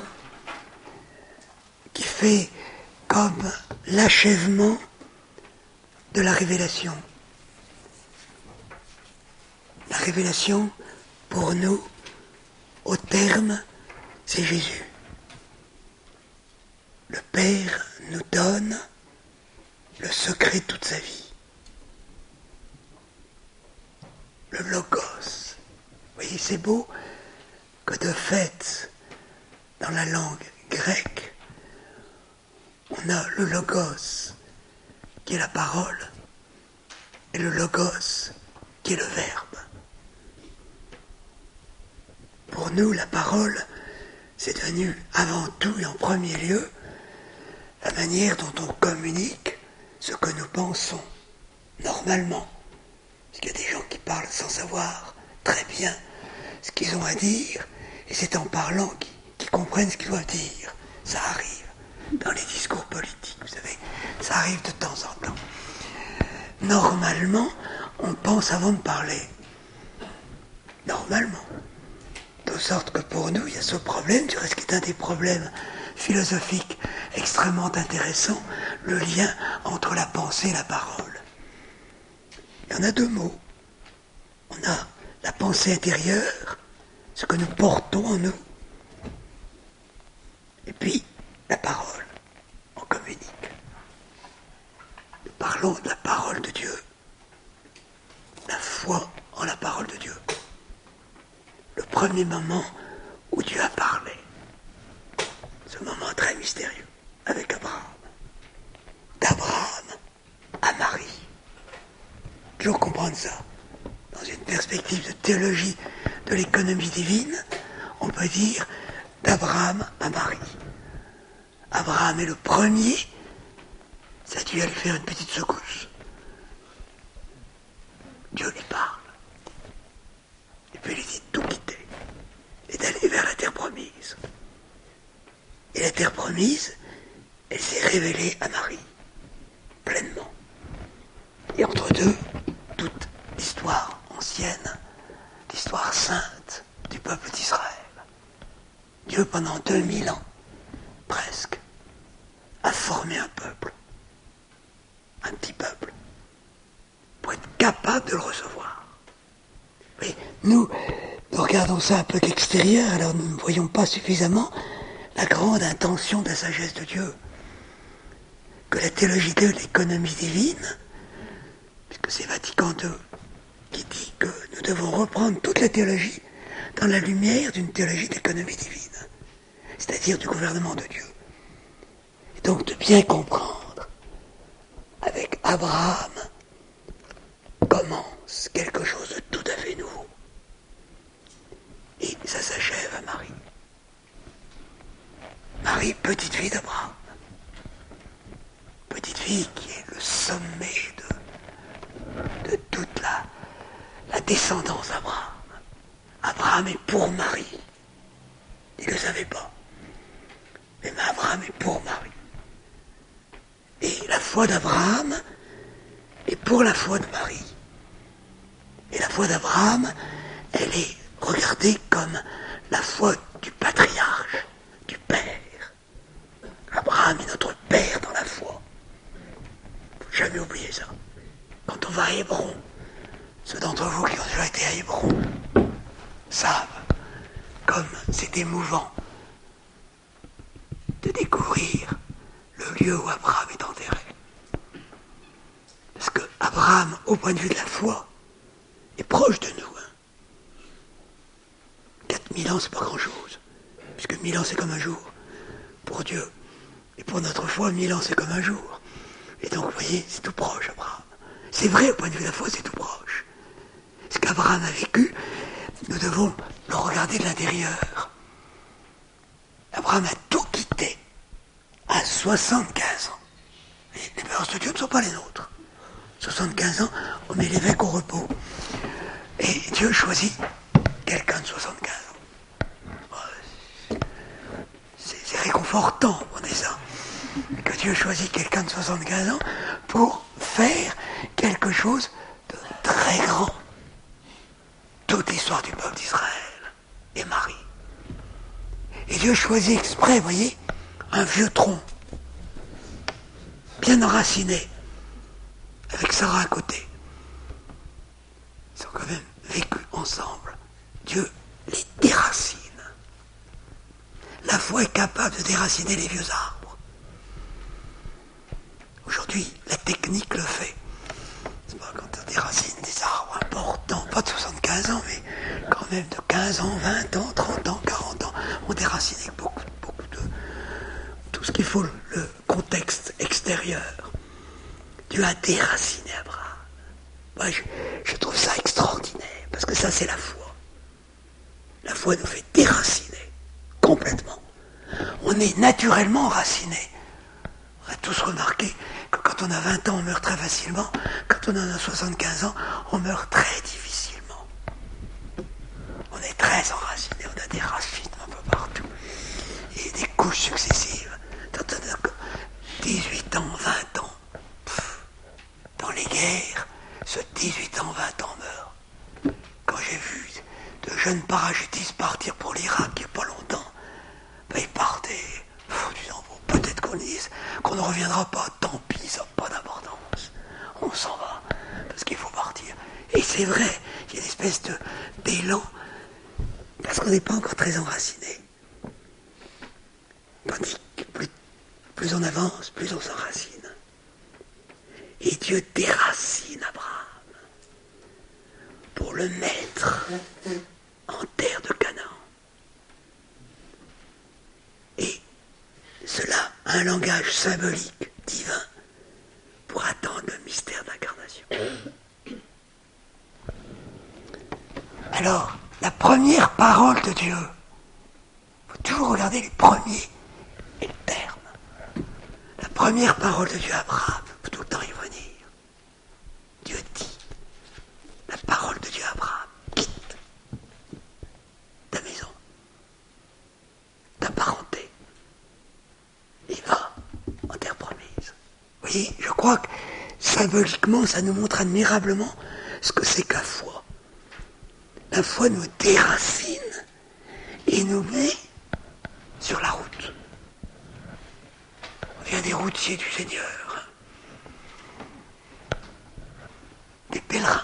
qui fait comme l'achèvement de la révélation. La révélation, pour nous, au terme, c'est Jésus. Le Père nous donne le secret de toute sa vie. Le Logos. Vous voyez, c'est beau que de fait, dans la langue grecque, on a le Logos, qui est la parole, et le Logos, qui est le verbe. Pour nous, la parole, c'est devenu avant tout et en premier lieu la manière dont on communique ce que nous pensons, normalement. Parce qu'il y a des gens qui parlent sans savoir très bien ce qu'ils ont à dire, et c'est en parlant qu'ils comprennent ce qu'ils doivent dire. Ça arrive dans les discours politiques, vous savez, ça arrive de temps en temps. Normalement, on pense avant de parler. Normalement. De sorte que pour nous, il y a ce problème, du reste qui est un des problèmes philosophiques extrêmement intéressants, le lien entre la pensée et la parole. Il y en a 2 mots. On a la pensée intérieure, ce que nous portons en nous, et puis la parole. On communique. Nous parlons de la parole de Dieu, la foi en la parole de Dieu. Le premier moment où Dieu a parlé, ce moment très mystérieux, avec Abraham. D'Abraham à Marie. Toujours comprendre ça. Dans une perspective de théologie de l'économie divine, on peut dire d'Abraham à Marie. Abraham est le premier, ça a dû aller faire une petite secousse. Dieu lui parle. Et puis il lui dit de tout quitter et d'aller vers la terre promise. Et la terre promise, elle s'est révélée à Marie, pleinement. Et entre deux, toute l'histoire ancienne, l'histoire sainte du peuple d'Israël. Dieu, pendant 2000 ans, presque, a formé un peuple, un petit peuple, pour être capable de le recevoir. Mais nous regardons ça un peu de l'extérieur, alors nous ne voyons pas suffisamment la grande intention de la sagesse de Dieu. Que la théologie de l'économie divine, puisque c'est Vatican II qui dit que nous devons reprendre toute la théologie dans la lumière d'une théologie de l'économie divine, c'est-à-dire du gouvernement de Dieu. Et donc de bien comprendre, avec Abraham, commence quelque chose de tout à fait nouveau. Et ça s'achève à Marie. Marie, petite fille d'Abraham. Petite fille qui est le sommet de toute la descendance d'Abraham. Abraham est pour Marie. Il ne le savait pas. Mais Abraham est pour Marie. Et la foi d'Abraham est pour la foi de Marie. Et la foi d'Abraham, elle est regardée comme la foi du patriarche, du père. Abraham est notre père dans la foi. Faut jamais oublier ça. Quand on va à Hébron, ceux d'entre vous qui ont déjà été à Hébron savent comme c'est émouvant de découvrir le lieu où Abraham est enterré. Parce que Abraham, au point de vue de la foi, est proche de nous. 4000 ans, c'est pas grand-chose. Puisque 1000 ans, c'est comme un jour. Pour Dieu. Et pour notre foi, 1000 ans, c'est comme un jour. Et donc, vous voyez, c'est tout proche, Abraham. C'est vrai, au point de vue de la foi, c'est tout proche. Ce qu'Abraham a vécu, nous devons le regarder de l'intérieur. Abraham a tout quitté à 75 ans. Les mœurs de Dieu ne sont pas les nôtres. 75 ans, on met l'évêque au repos. Et Dieu choisit quelqu'un de 75 ans. C'est réconfortant, on dit ça. Que Dieu choisit quelqu'un de 75 ans pour faire quelque chose de très grand. Toute l'histoire du peuple d'Israël et Marie. Et Dieu choisit exprès, vous voyez, un vieux tronc, bien enraciné, avec Sarah à côté. Ils ont quand même vécu ensemble. Dieu les déracine. La foi est capable de déraciner les vieux arbres. Aujourd'hui, la technique le fait. C'est pas quand on déracine des arbres importants, pas de 75 ans, mais quand même de 15 ans, 20 ans, 30 ans, 40 ans, on déracine avec beaucoup de tout ce qu'il faut, le contexte extérieur. Dieu a déraciné Abraham. Moi, je trouve ça extraordinaire, parce que ça, c'est la foi. La foi nous fait déraciner, complètement. On est naturellement enraciné. On a tous remarqué que quand on a 20 ans, on meurt très facilement. Quand on en a 75 ans, on meurt très difficilement. On est très enraciné, on a des racines un peu partout. Et des couches successives. Quand on a 18 ans, 20 ans, dans les guerres, ce 18 ans, 20 ans meurt. Quand j'ai vu de jeunes parachutistes partir pour l'Irak il n'y a pas longtemps, ils partaient, disant, bon, peut-être qu'on dise qu'on ne reviendra pas, tant pis, ça n'a pas d'importance. On s'en va, parce qu'il faut partir. Et c'est vrai, il y a une espèce d'élan, parce qu'on n'est pas encore très enraciné. Tandis que plus on avance, plus on s'enracine. Et Dieu déracine Abraham pour le mettre en terre de Canaan. Et cela a un langage symbolique, divin, pour attendre le mystère d'incarnation. Alors, la première parole de Dieu, il faut toujours regarder les premiers et le terme. La première parole de Dieu à Abraham, il faut tout le temps y revenir. Dieu dit, la parole de Dieu à Abraham, quitte ta maison, ta parenté, et va en terre promise. Vous voyez, je crois que symboliquement, ça nous montre admirablement ce que c'est que la foi. La foi nous déracine et nous met sur la route. On vient des routiers du Seigneur, des pèlerins.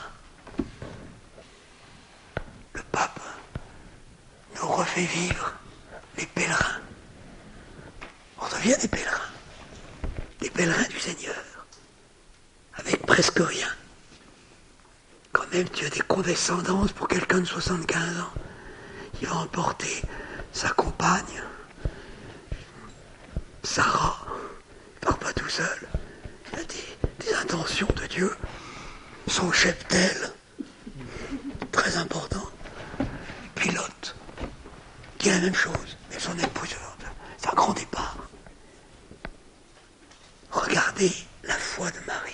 Le pape nous refait vivre les pèlerins. On devient des pèlerins du Seigneur, avec presque rien. Quand même, tu as des condescendances pour quelqu'un de 75 ans. Il va emporter sa compagne, Sarah. Il ne part pas tout seul. Il a des intentions de Dieu. Son cheptel, très important. Puis Lot, qui est la même chose, mais son épouse. C'est un grand départ. Regardez la foi de Marie.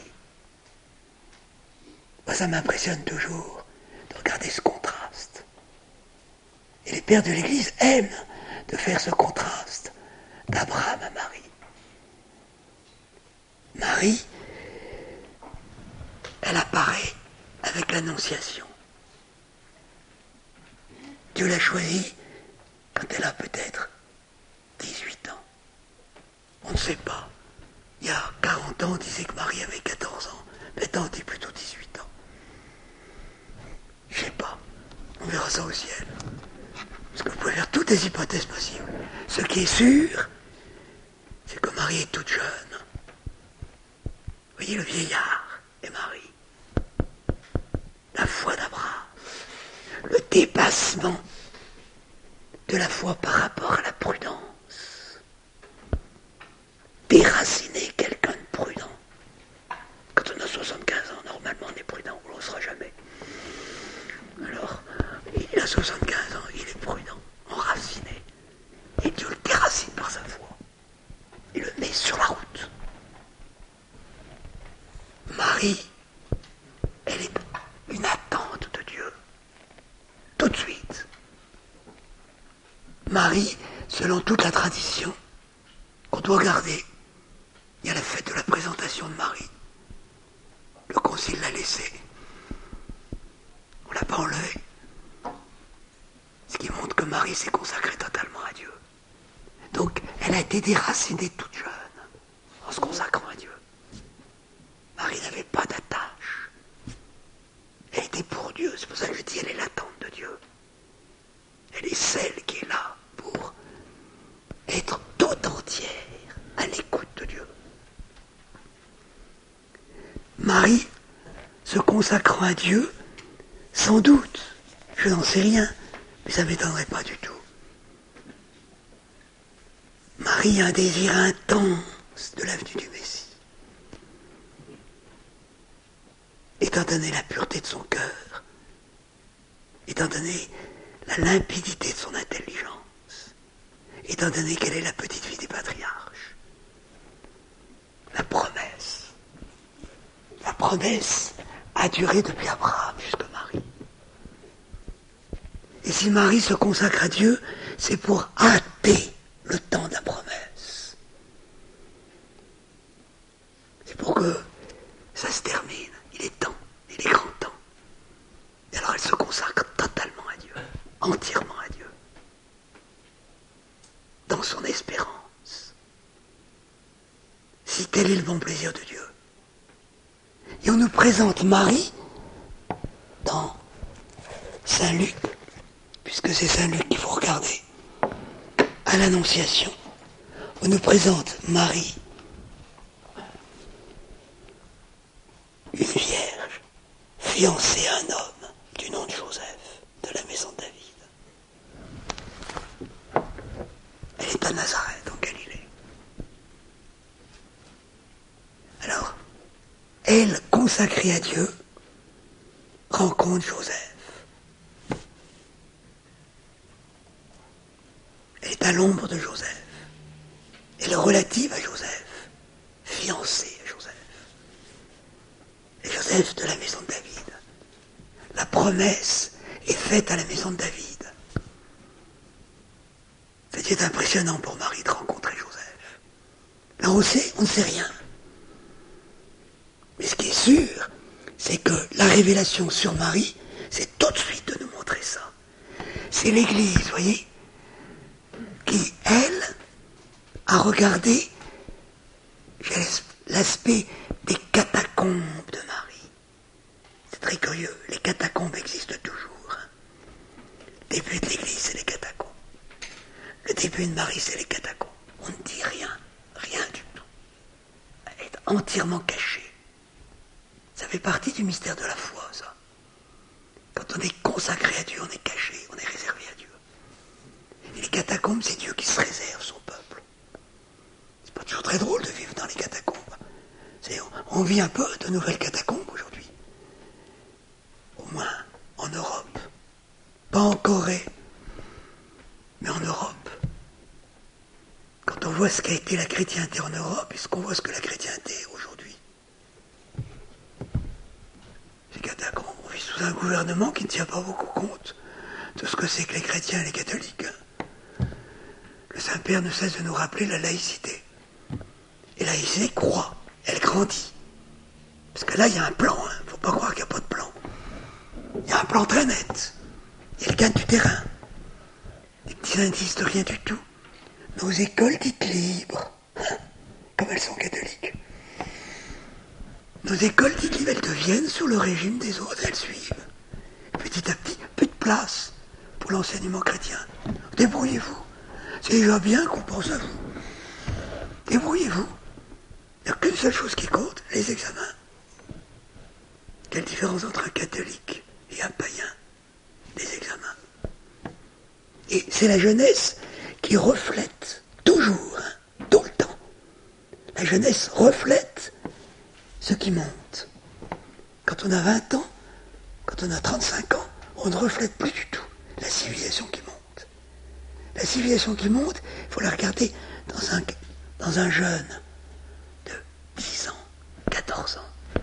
Moi, ça m'impressionne toujours de regarder ce contraste. Et les pères de l'Église aiment de faire ce contraste d'Abraham à Marie. Marie, elle apparaît avec l'Annonciation. Dieu l'a choisie quand elle a peut-être 18 ans. On ne sait pas. Il y a 40 ans, on disait que Marie avait 14 ans. Maintenant, on dit plutôt 18 ans. Je ne sais pas. On verra ça au ciel. Parce que vous pouvez faire toutes les hypothèses possibles. Ce qui est sûr, c'est que Marie est toute jeune. Vous voyez le vieillard et Marie. La foi d'Abraham. Le dépassement de la foi par rapport à la prudence. Déraciner quelqu'un de prudent. Quand on a 75 ans, normalement on est prudent, on ne le sera jamais. Alors, il a 75 ans, il est prudent, enraciné. Et Dieu le déracine par sa foi. Il le met sur la route. Marie, elle est une attente de Dieu. Tout de suite. Marie, selon toute la tradition qu'on doit garder, il y a la fête de la présentation de Marie. Le concile l'a laissé. On ne l'a pas enlevé. Ce qui montre que Marie s'est consacrée totalement à Dieu. Donc, elle a été déracinée toute jeune, en se consacrant à Dieu. Marie n'avait pas d'attache. Elle était pour Dieu. C'est pour ça que je dis, elle est l'attente de Dieu. Elle est celle qui est là pour être tout entière à l'écoute de Dieu. Marie, se consacrant à Dieu, sans doute, je n'en sais rien, mais ça ne m'étonnerait pas du tout. Marie a un désir intense de la venue du Messie. Étant donné la pureté de son cœur, étant donné la limpidité de son intelligence, étant donné qu'elle est la petite fille des patriarches, la promesse a duré depuis Abraham jusqu'à Marie. Et si Marie se consacre à Dieu, c'est pour hâter le temps de la promesse. C'est pour que ça se termine. Il est temps, il est grand temps. Et alors elle se consacre totalement à Dieu, entièrement à Dieu, dans son espérance. Si tel est le bon plaisir de Dieu. Et on nous présente Marie dans Saint Luc, puisque c'est Saint Luc qu'il faut regarder, à l'Annonciation. On nous présente Marie, une vierge, fiancée à un homme du nom de Joseph, de la maison de David. Elle est à Nazareth, en Galilée. Alors, elle, consacrée à Dieu, rencontre Joseph. Elle est à l'ombre de Joseph. Elle est relative à Joseph, fiancée à Joseph. Et Joseph de la maison de David. La promesse est faite à la maison de David. C'était impressionnant pour Marie de rencontrer Joseph. Là, on ne sait rien. Mais ce qui est sûr, c'est que la révélation sur Marie, c'est tout de suite de nous montrer ça. C'est l'Église, vous voyez, qui, elle, a regardé l'aspect des catacombes de Marie. C'est très curieux, les catacombes existent toujours. Le début de l'Église, c'est les catacombes. Le début de Marie, c'est les catacombes. On ne dit rien, rien du tout. Elle est entièrement cachée. Ça fait partie du mystère de la foi, ça. Quand on est consacré à Dieu, on est caché, on est réservé à Dieu. Et les catacombes, c'est Dieu qui se réserve son peuple. C'est pas toujours très drôle de vivre dans les catacombes. On vit un peu de nouvelles catacombes aujourd'hui. Au moins en Europe. Pas en Corée, mais en Europe. Quand on voit ce qu'a été la chrétienté en Europe et ce qu'on voit ce que la chrétienté est aujourd'hui. Les catacombes, on vit sous un gouvernement qui ne tient pas beaucoup compte de ce que c'est que les chrétiens et les catholiques. Le Saint-Père ne cesse de nous rappeler la laïcité. Et la laïcité croît, elle grandit. Parce que là, il y a un plan, il ne faut pas croire qu'il n'y a pas de plan. Il y a un plan très net. Elle gagne du terrain. Des petits indices de rien du tout. Nos écoles dites libres, comme elles sont catholiques. Nos écoles dites libres, elles deviennent sous le régime des autres, elles suivent. Petit à petit, plus de place pour l'enseignement chrétien. Débrouillez-vous. C'est déjà bien qu'on pense à vous. Débrouillez-vous. Il n'y a qu'une seule chose qui compte, les examens. Quelle différence entre un catholique et un païen? Les examens. Et c'est la jeunesse qui reflète toujours, tout le temps. La jeunesse reflète ce qui monte. Quand on a 20 ans, quand on a 35 ans, on ne reflète plus du tout la civilisation qui monte. La civilisation qui monte, il faut la regarder dans un jeune de 10 ans, 14 ans.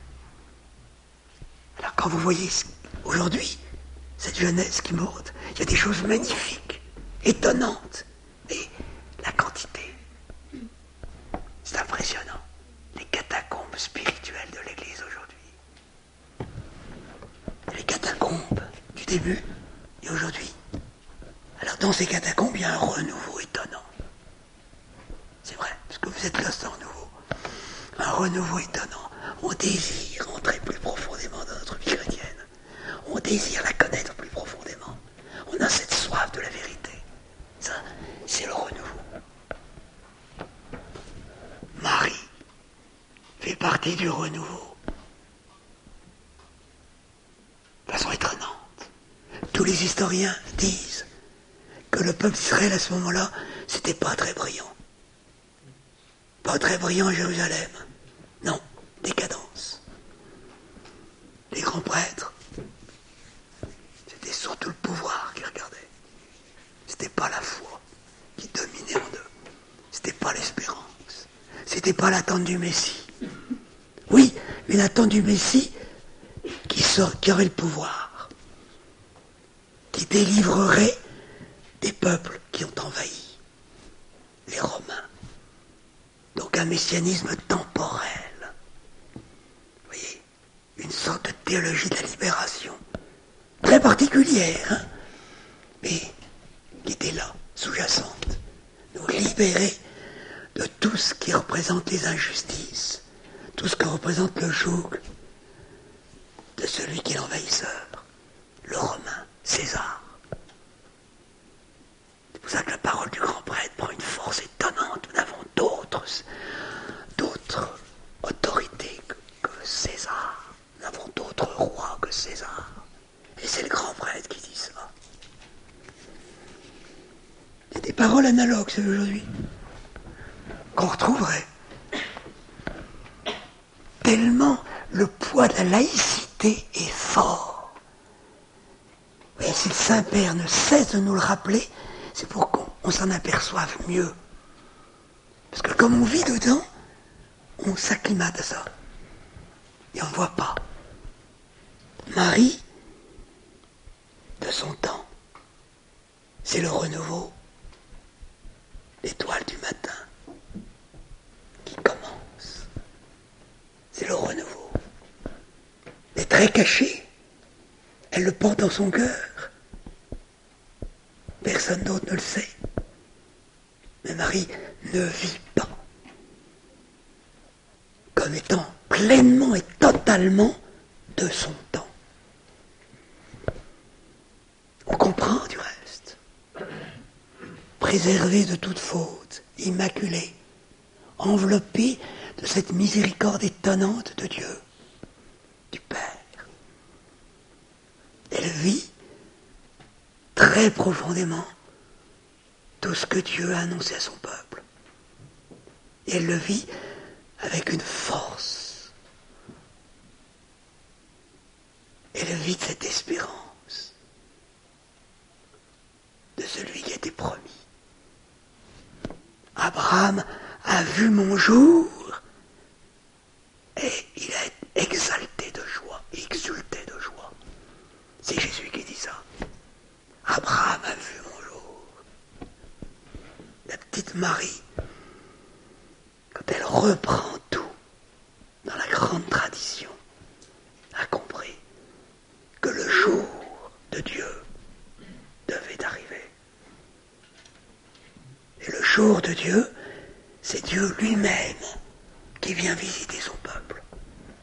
Alors quand vous voyez aujourd'hui cette jeunesse qui monte, il y a des choses magnifiques, étonnantes, mais la quantité, c'est impressionnant. Les catacombes spirituelles de l'Église aujourd'hui. Les catacombes du début et aujourd'hui. Alors dans ces catacombes, il y a un renouveau étonnant. C'est vrai, parce que vous êtes là sans renouveau. Un renouveau étonnant. On désire entrer plus profondément dans notre vie chrétienne. On désire la connaître plus profondément. On a cette soif de la vérité. Ça, c'est le renouveau. Marie fait partie du renouveau. De façon étonnante. Tous les historiens disent que le peuple d'Israël à ce moment-là, c'était pas très brillant. Pas très brillant à Jérusalem. Non, décadence. Les grands prêtres, c'était surtout le pouvoir qui regardait. C'était pas la foi qui dominait en eux. C'était pas l'espérance. C'était pas l'attente du Messie. Oui, mais l'attente du Messie qui aurait le pouvoir, qui délivrerait des peuples qui ont envahi les Romains. Donc un messianisme temporel. Vous voyez, une sorte de théologie de la libération. Très particulière, hein, mais qui était là, sous-jacente. Nous libérer de tout ce qui représente les injustices, tout ce que représente le joug de celui qui est l'envahisseur, le Romain, César. C'est pour ça que la parole du grand prêtre prend une force étonnante. Nous avons d'autres autorités que César. Nous avons d'autres rois que César. Et c'est le grand prêtre qui dit ça. Il y a des paroles analogues, c'est aujourd'hui, qu'on retrouverait. Tellement le poids de la laïcité est fort. Et si le Saint-Père ne cesse de nous le rappeler, c'est pour qu'on s'en aperçoive mieux. Parce que comme on vit dedans, on s'acclimate à ça. Et on ne voit pas. Marie, de son temps, c'est le renouveau, l'étoile du matin qui commence. C'est le renouveau. Elle est très cachée. Elle le porte dans son cœur. Personne d'autre ne le sait. Mais Marie ne vit pas comme étant pleinement et totalement de son temps. On comprend du reste. Préservée de toute faute, immaculée, enveloppée de cette miséricorde étonnante de Dieu, du Père. Elle vit très profondément tout ce que Dieu a annoncé à son peuple. Et elle le vit avec une force. Elle vit de cette espérance de celui qui a été promis. Abraham a vu mon jour et il a été exalté de joie, exulté de joie. C'est Jésus qui dit ça. Abraham a vu mon jour. La petite Marie, quand elle reprend tout dans la grande tradition, a compris que le jour de Dieu devait arriver. Et le jour de Dieu, c'est Dieu lui-même qui vient visiter son peuple.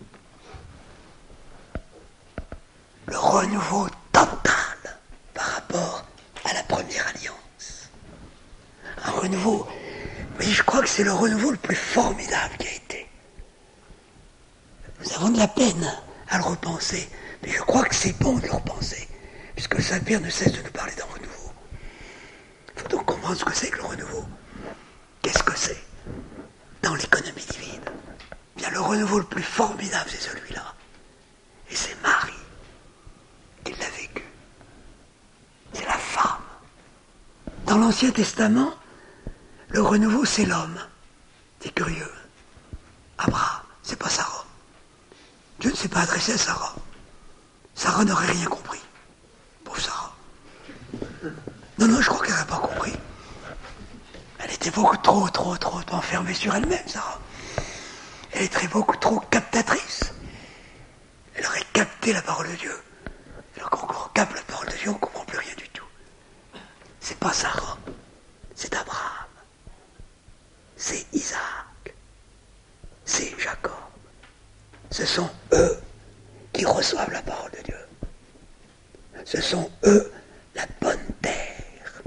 Le renouveau total par rapport rapport à la première alliance. Un renouveau, mais je crois que c'est le renouveau le plus formidable qui a été. Nous avons de la peine à le repenser, mais je crois que c'est bon de le repenser, puisque le Saint-Père ne cesse de nous parler d'un renouveau. Il faut donc comprendre ce que c'est que le renouveau. Qu'est-ce que c'est dans l'économie divine? Bien, le renouveau le plus formidable, c'est celui-là. Et c'est Marie qui l'a vécu. C'est la femme. Dans l'Ancien Testament, le renouveau, c'est l'homme. C'est curieux. Abraham, c'est pas Sarah. Dieu ne s'est pas adressé à Sarah. Sarah n'aurait rien compris. Pauvre Sarah. Non, je crois qu'elle n'a pas compris. Elle était beaucoup trop enfermée sur elle-même, Sarah. Elle était beaucoup trop captatrice. Elle aurait capté la parole de Dieu. Alors quand on capte la parole de Dieu, on ne comprend plus rien du tout. C'est pas Sarah, c'est Abraham. C'est Isaac. C'est Jacob. Ce sont eux qui reçoivent la parole de Dieu. Ce sont eux la bonne terre.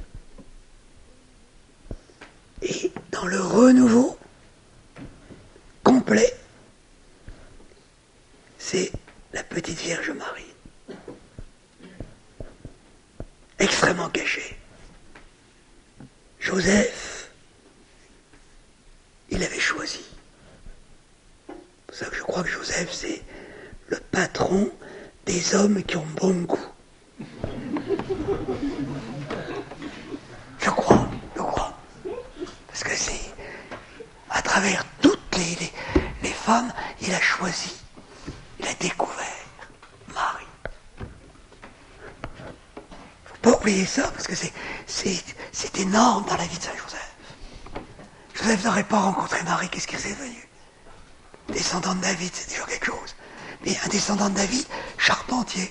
Et dans le renouveau complet, c'est la petite Vierge Marie, extrêmement cachée. Joseph, il avait choisi. C'est pour ça que je crois que Joseph, c'est le patron des hommes qui ont bon goût. Je crois. Parce que c'est à travers toutes les femmes, il a choisi, il a découvert Marie. Faut pas oublier ça, parce que c'est énorme dans la vie de Saint Joseph. Joseph n'aurait pas rencontré Marie, qu'est-ce qu'il serait devenu? Descendant de David, c'est déjà quelque chose. Mais un descendant de David, charpentier.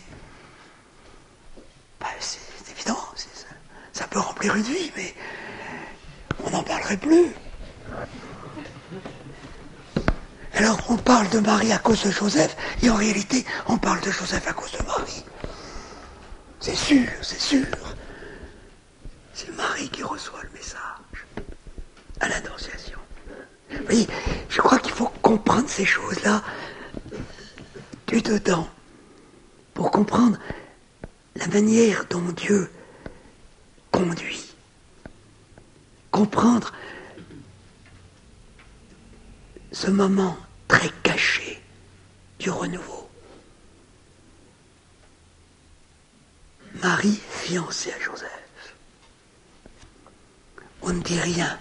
C'est évident, ça peut remplir une vie, mais on n'en parlerait plus. Alors on parle de Marie à cause de Joseph, et en réalité, on parle de Joseph à cause de Marie. C'est sûr. C'est Marie qui reçoit le message à l'Annonciation. Vous voyez, je crois qu'il faut comprendre ces choses-là du dedans, pour comprendre la manière dont Dieu conduit. Comprendre ce moment très caché du renouveau. Marie fiancée à Joseph. On ne dit rien.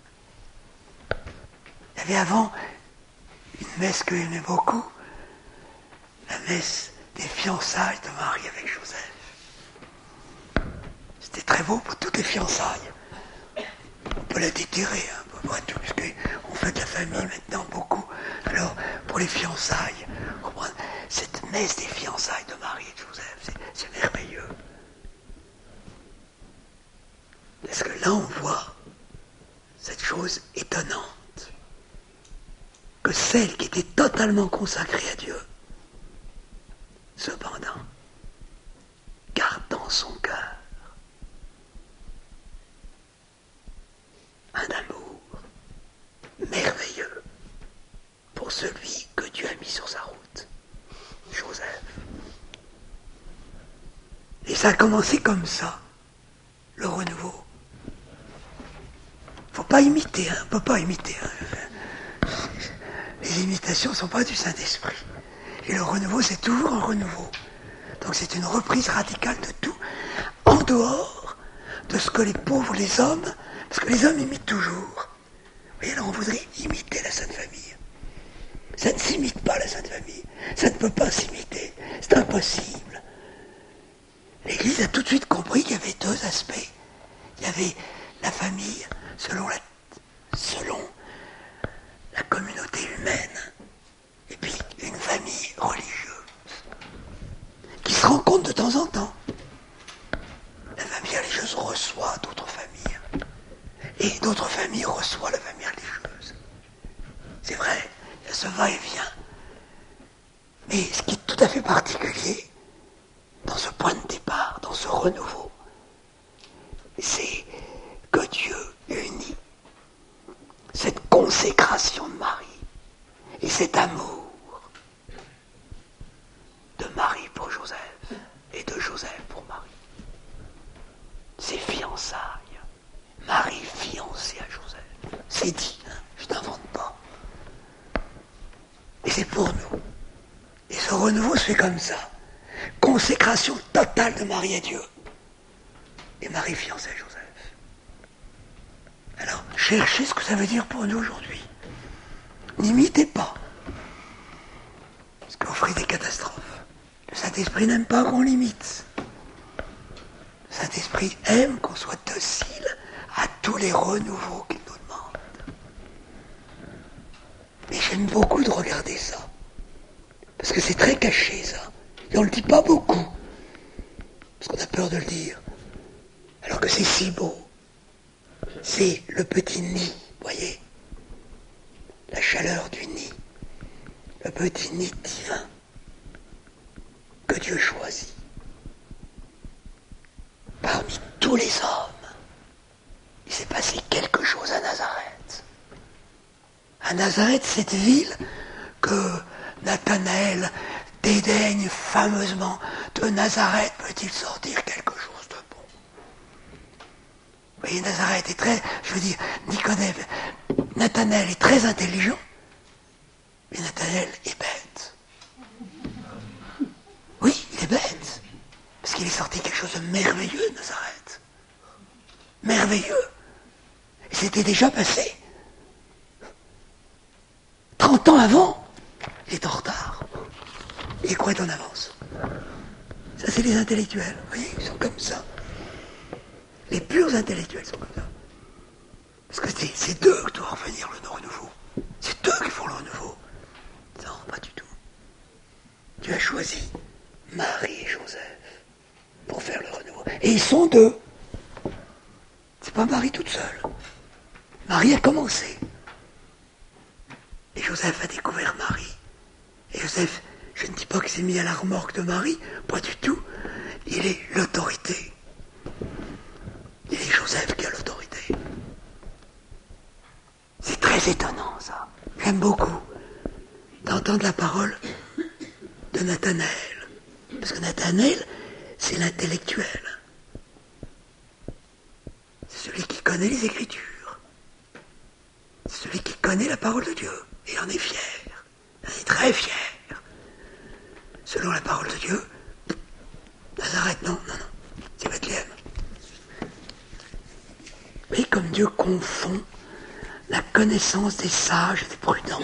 Il y avait avant une messe que j'aimais beaucoup, la messe des fiançailles de Marie avec Joseph. C'était très beau pour toutes les fiançailles. On peut la déterrer un peu près tout, parce qu'on fait de la famille maintenant beaucoup. Alors, pour les fiançailles, cette messe des fiançailles de Marie et de Joseph, c'est merveilleux. Parce que là, on voit cette chose étonnante, que celle qui était totalement consacrée à Dieu, cependant, garde dans son cœur un amour merveilleux pour celui que Dieu a mis sur sa route, Joseph. Et ça a commencé comme ça, le renouveau. Faut pas imiter, on peut pas imiter. Les imitations ne sont pas du Saint-Esprit. Et le renouveau, c'est toujours un renouveau. Donc c'est une reprise radicale de tout, en dehors de ce que les pauvres, les hommes, parce que les hommes imitent toujours. Vous voyez, alors on voudrait imiter la Sainte Famille. Ça ne s'imite pas, la Sainte Famille. Ça ne peut pas s'imiter. C'est impossible. L'Église a tout de suite compris qu'il y avait deux aspects. Il y avait la famille selon la communauté humaine, et puis une famille religieuse, qui se rencontre de temps en temps. La famille religieuse reçoit d'autres familles, et d'autres familles reçoivent la famille religieuse. C'est vrai, il y a ce va-et-vient. Mais ce qui est tout à fait particulier, dans ce point de départ, dans ce renouveau, consécration de Marie. Et cet amour de Marie pour Joseph et de Joseph pour Marie. Ces fiançailles. Marie fiancée à Joseph. C'est dit, hein, je n'invente pas. Et c'est pour nous. Et ce renouveau se fait comme ça. Consécration totale de Marie à Dieu. Et Marie fiancée à Joseph. Alors, cherchez ce que ça veut dire pour nous aujourd'hui. N'imitez pas. Parce que vous ferez des catastrophes. Le Saint-Esprit n'aime pas qu'on l'imite. Le Saint-Esprit aime qu'on soit docile à tous les renouveaux qu'il nous demande. Mais j'aime beaucoup de regarder ça. Parce que c'est très caché, ça. Et on ne le dit pas beaucoup. Parce qu'on a peur de le dire. Alors que c'est si beau. C'est le petit nid, voyez. La chaleur du nid. Le petit nid divin que Dieu choisit. Parmi tous les hommes, il s'est passé quelque chose à Nazareth. À Nazareth, cette ville que Nathanaël dédaigne fameusement. De Nazareth peut-il sortir quelque chose de bon? Vous voyez, Nazareth est très, je veux dire, Nathanaël est très intelligent, mais Nathanaël est bête. Oui, il est bête, parce qu'il est sorti quelque chose de merveilleux de Nazareth. Merveilleux. Et c'était déjà passé. 30 ans avant, il est en retard. Il croit en avance. Ça, c'est les intellectuels. Vous voyez, ils sont comme ça. Les purs intellectuels sont comme ça. Parce que c'est d'eux que doit revenir le renouveau. C'est eux qui font le renouveau. Non, pas du tout. Dieu a choisi Marie et Joseph pour faire le renouveau. Et ils sont deux. C'est pas Marie toute seule. Marie a commencé. Et Joseph a découvert Marie. Et Joseph, je ne dis pas qu'il s'est mis à la remorque de Marie, pas du tout. Il est l'autorité. Il est Joseph qui a l'autorité. C'est très étonnant, ça. J'aime beaucoup d'entendre la parole de Nathanaël. Parce que Nathanaël, c'est l'intellectuel. C'est celui qui connaît les Écritures. C'est celui qui connaît la parole de Dieu. Et il en est fier. Il en est très fier. Selon la parole de Dieu, Nazareth, non, c'est Bethléem. Mais comme Dieu confond la connaissance des sages et des prudents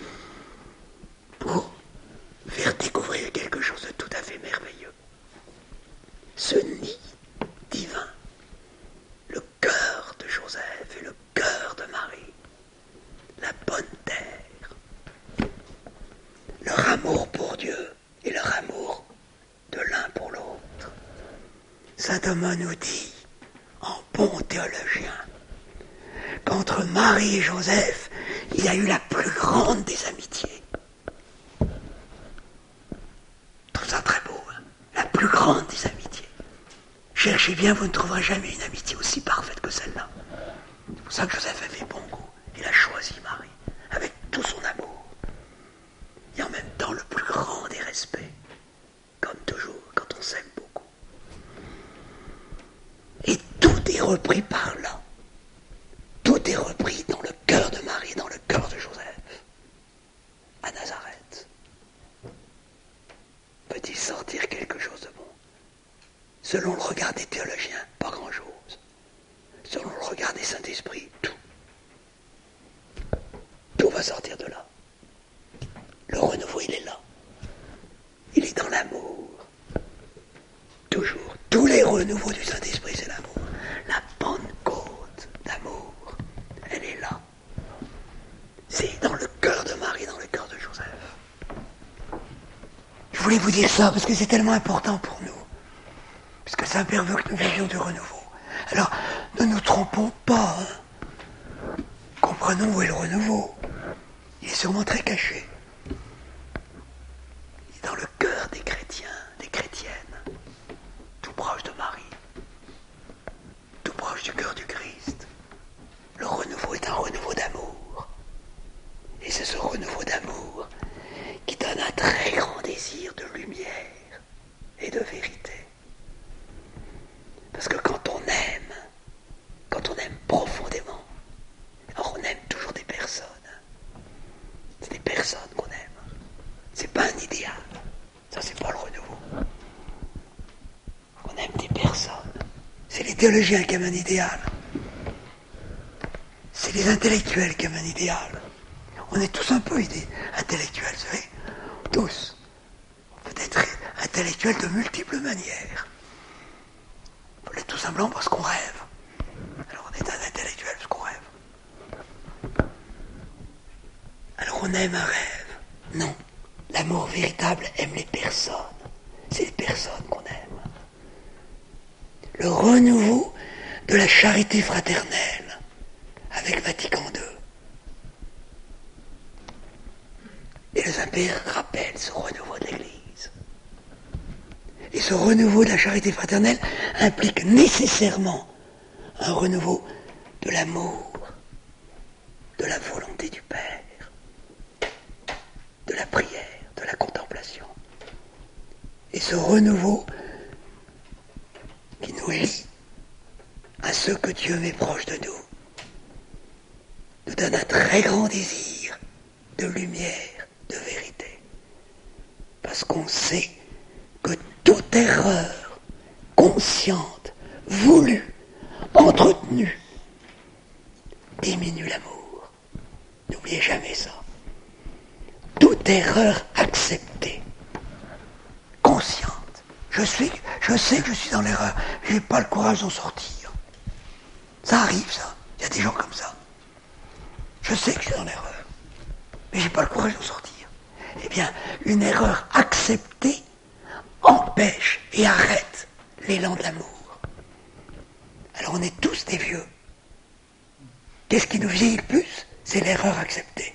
pour faire découvrir quelque chose de tout à fait merveilleux. Ce nid divin, le cœur de Joseph et le cœur de Marie, la bonne terre, leur amour pour Dieu et leur amour de l'un pour l'autre. Saint Thomas nous dit, en bon théologien, qu'entre Marie et Joseph, il y a eu la plus grande des amitiés. Tout ça très beau, hein? La plus grande des amitiés. Cherchez bien, vous ne trouverez jamais une amitié aussi parfaite que celle-là. C'est pour ça que Joseph avait bon goût. Il a choisi Marie, avec tout son amour. Et en même temps, le plus grand des respects. Comme toujours, quand on s'aime beaucoup. Et tout est repris par là. Tout est repris dans le cœur de Marie, dans le cœur de Joseph, à Nazareth. Peut-il sortir quelque chose de bon? Selon le regard des théologiens, pas grand-chose. Selon le regard des Saint-Esprit, tout. Tout va sortir de là. Le renouveau, il est là. Il est dans l'amour. Toujours. Tous les renouveaux du Saint-Esprit, c'est l'amour. La Pentecôte d'amour, elle est là. C'est dans le cœur de Marie, dans le cœur de Joseph. Je voulais vous dire ça parce que c'est tellement important pour nous. Parce que Saint-Père veut que nous vivions du renouveau. Alors, ne nous trompons pas. Hein. Comprenons où est le renouveau. Il est sûrement très caché. Il est dans le cœur des chrétiens, des chrétiennes. Tout proche de Marie. Tout proche du cœur du Christ. Le renouveau est un renouveau d'amour. Et c'est ce renouveau d'amour qui donne un très grand désir de lumière et de vérité. Parce que quand on aime profondément, alors on aime toujours des personnes. C'est des personnes qu'on aime. C'est pas un idéal. Ça, c'est pas le renouveau. On aime des personnes. C'est les théologiens qui aiment un idéal. C'est les intellectuels qui aiment un idéal. On est tous un peu intellectuels, vous savez. Tous. On peut être intellectuels de multiples manières. On peut être tout simplement parce qu'on rêve. Alors on est un intellectuel parce qu'on rêve. Alors on aime un rêve. Non. L'amour véritable aime les personnes. C'est les personnes qu'on aime. Le renouveau de la charité fraternelle avec Vatican II. Et le Saint-Père rappelle ce renouveau de l'Église. Et ce renouveau de la charité fraternelle implique nécessairement un renouveau de l'amour, de la volonté du Père, de la prière, de la contemplation. Et ce renouveau qui nous lie à ce que Dieu met proche de nous, nous donne un très grand désir de lumière, de vérité. Parce qu'on sait que toute erreur consciente, voulue, entretenue, diminue l'amour. N'oubliez jamais ça. Toute erreur acceptée, consciente. Je sais que je suis dans l'erreur, mais je n'ai pas le courage d'en sortir. Ça arrive, ça. Il y a des gens comme ça. Je sais que je suis dans l'erreur, mais je n'ai pas le courage d'en sortir. Eh bien, une erreur acceptée empêche et arrête l'élan de l'amour. Alors on est tous des vieux. Qu'est-ce qui nous vieillit le plus? C'est l'erreur acceptée.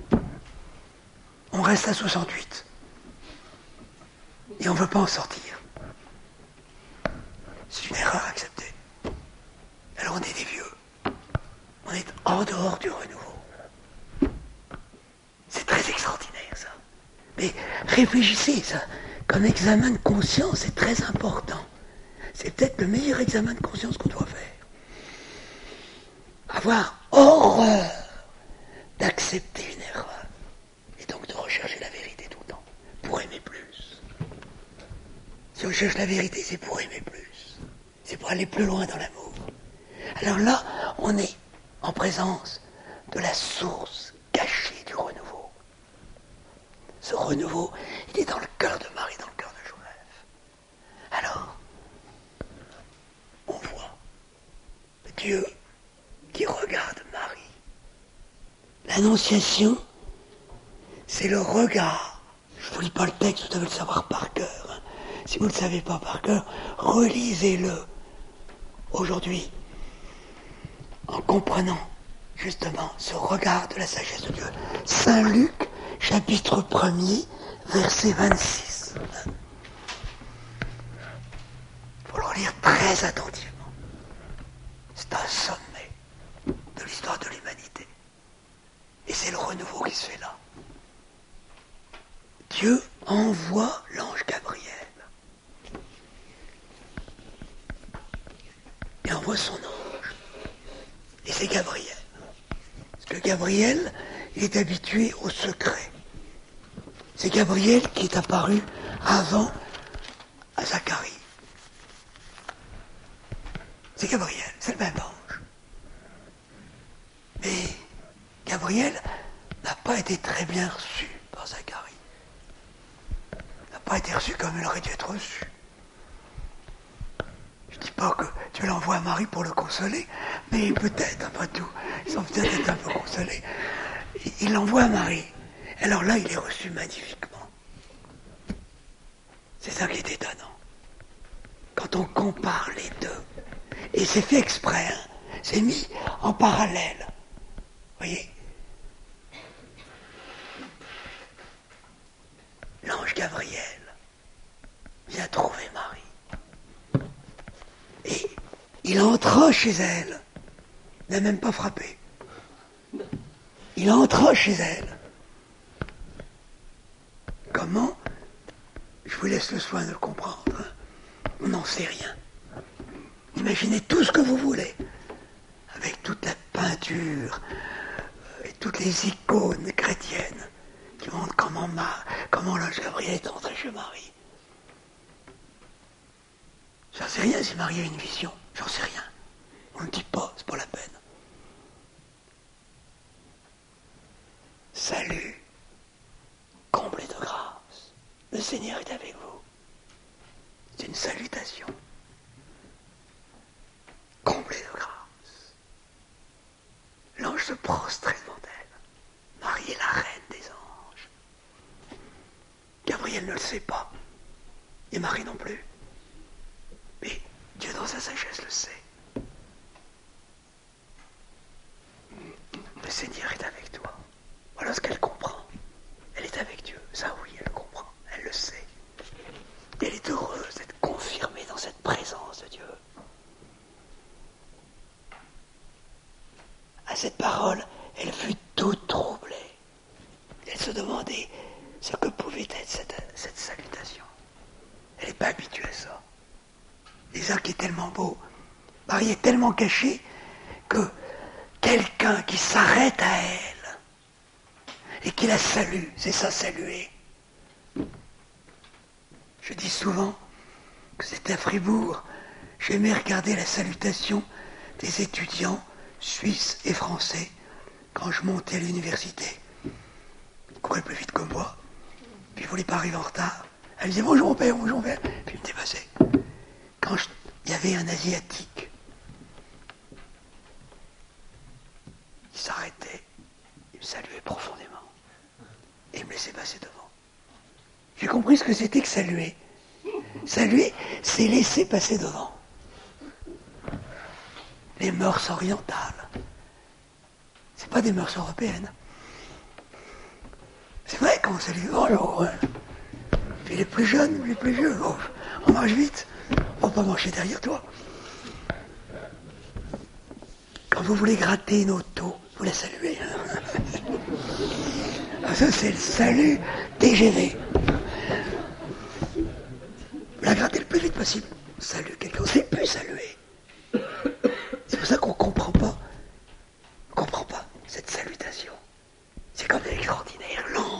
On reste à 68. Et on ne veut pas en sortir. C'est une erreur acceptée. Alors on est des vieux. On est en dehors du renouveau. C'est très extraordinaire, ça. Mais réfléchissez, ça. Comme examen de conscience, c'est très important. C'est peut-être le meilleur examen de conscience qu'on doit faire. Avoir horreur d'accepter une erreur. Et donc de rechercher la vérité tout le temps. Pour aimer plus. Si on cherche la vérité, c'est pour aimer plus. C'est pour aller plus loin dans l'amour. Alors là, on est en présence de la source cachée du renouveau. Ce renouveau, il est dans le cœur de Marie, dans le cœur de Joseph. Alors, on voit Dieu qui regarde Marie. L'Annonciation, c'est le regard. Je ne vous lis pas le texte, vous devez le savoir par cœur. Hein. Si vous ne le savez pas par cœur, relisez-le aujourd'hui, en comprenant justement ce regard de la sagesse de Dieu. Saint Luc, chapitre 1er, verset 26. Il faut le relire très attentivement. C'est un sommet de l'histoire de l'humanité. Et c'est le renouveau qui se fait là. Dieu envoie l'ange Gabriel. Et envoie son ange. Et c'est Gabriel. Parce que Gabriel, il est habitué au secret. C'est Gabriel qui est apparu avant à Zacharie. C'est Gabriel, c'est le même ange. Mais Gabriel n'a pas été très bien reçu par Zacharie. N'a pas été reçu comme il aurait dû être reçu. Je ne dis pas que Dieu l'envoie à Marie pour le consoler, mais peut-être, après tout, ils sont peut-être été un peu consolés. Il l'envoie à Marie. Alors là, il est reçu magnifiquement. C'est ça qui est étonnant. Quand on compare les deux, et c'est fait exprès, hein, c'est mis en parallèle. Vous voyez? L'ange Gabriel vient trouver Marie. Et il entra chez elle. Il n'a même pas frappé. Il entra chez elle. Comment? Je vous laisse le soin de le comprendre. Hein. On n'en sait rien. Imaginez tout ce que vous voulez, avec toute la peinture et toutes les icônes chrétiennes qui montrent comment l'ange Gabriel est entré chez Marie. J'en sais rien si Marie a une vision, j'en sais rien. On ne dit pas, c'est pas la peine. Salut, comblé de grâce, le Seigneur est avec vous. C'est une salutation. Comblé de grâce. L'ange se prostrait devant elle. Marie est la reine des anges. Gabriel ne le sait pas, et Marie non plus. Mais Dieu dans sa sagesse le sait. Le Seigneur est avec toi. Voilà ce qu'elle comprend. Elle est avec Dieu. Ça oui, elle le comprend. Elle le sait. Et elle est heureuse d'être confirmée dans cette présence de Dieu. À cette parole, elle fut toute troublée. Elle se demandait ce que pouvait être cette salutation. Elle n'est pas habituée à ça. Isaac est tellement beau. Marie est tellement cachée que quelqu'un qui s'arrête à elle et qui la salue, c'est ça, saluer. Je dis souvent que c'était à Fribourg. J'aimais regarder la salutation des étudiants suisses et français quand je montais à l'université. Ils couraient plus vite que moi. Puis ils ne voulaient pas arriver en retard. Elle disait bonjour mon père, bonjour mon père. Puis ils me dépassaient. Quand il y avait un Asiatique, il s'arrêtait, il me saluait profondément et il me laissait passer devant. J'ai compris ce que c'était que saluer. Saluer, c'est laisser passer devant. Les mœurs orientales, c'est pas des mœurs européennes. C'est vrai qu'on salue, bonjour. Puis les plus jeunes, les plus vieux, on marche vite. On va pas marcher derrière toi. Quand vous voulez gratter une auto, vous la saluez. Ça, c'est le salut TGV. Vous la grattez le plus vite possible. Salut quelqu'un, on ne sait plus saluer. C'est pour ça qu'on ne comprend pas. On ne comprend pas cette salutation. C'est comme l'extraordinaire l'ange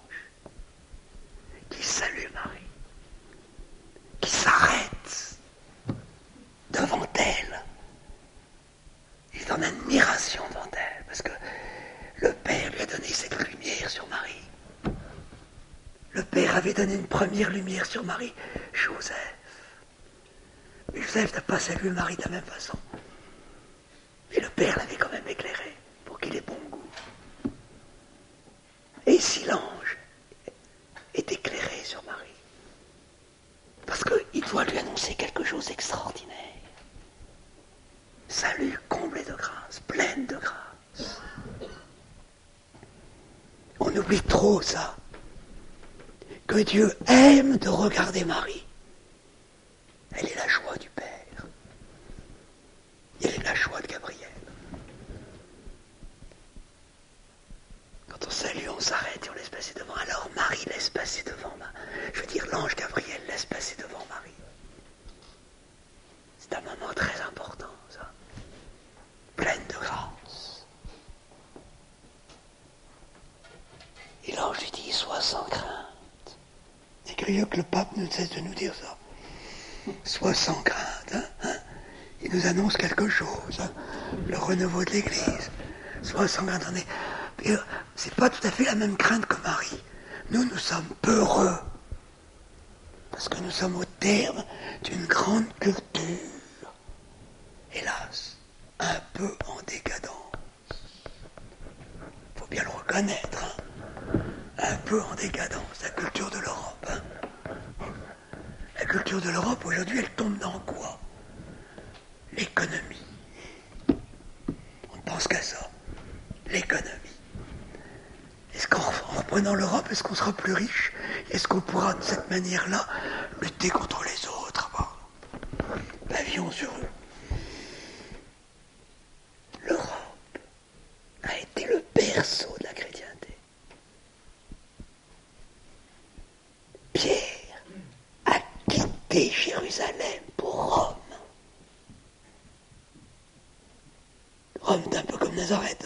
qui salue Marie, qui s'arrête devant elle. Il est en admiration devant elle, parce que le Père lui a donné cette lumière sur Marie. Le Père avait donné une première lumière sur Marie, Joseph. Mais Joseph n'a pas salué Marie de la même façon. Et le Père l'avait quand même éclairé pour qu'il ait bon goût. Et si l'ange est éclairé sur Marie, parce qu'il doit lui annoncer quelque chose d'extraordinaire. Salut, comblé de grâce, pleine de grâce. On oublie trop ça. Que Dieu aime de regarder Marie. Elle est la joie du Père. Elle est la joie de Gabriel. Quand on salue, on s'arrête et on laisse passer devant. Alors Marie laisse passer devant. Je veux dire, l'ange Gabriel laisse passer devant Marie. C'est un moment très important, ça. Pleine de grâce. Et l'ange lui dit, sois sans crainte. C'est curieux que le pape ne cesse de nous dire ça. Sois sans crainte. Hein. Il nous annonce quelque chose. Hein. Le renouveau de l'Église. Sois sans crainte. C'est pas tout à fait la même crainte que Marie. Nous sommes peureux. Parce que nous sommes au terme d'une grande culture. Hélas, un peu en décadence. Il faut bien le reconnaître. Hein. Un peu en décadence, la culture de l'Europe. Hein. La culture de l'Europe, aujourd'hui, elle tombe dans quoi? L'économie. On ne pense qu'à ça. L'économie. Est-ce qu'en reprenant l'Europe, est-ce qu'on sera plus riche? Est-ce qu'on pourra, de cette manière-là, lutter contre les autres? Pavillon sur eux. L'Europe a été le berceau de la chrétienté. Jérusalem pour Rome. Rome est un peu comme Nazareth.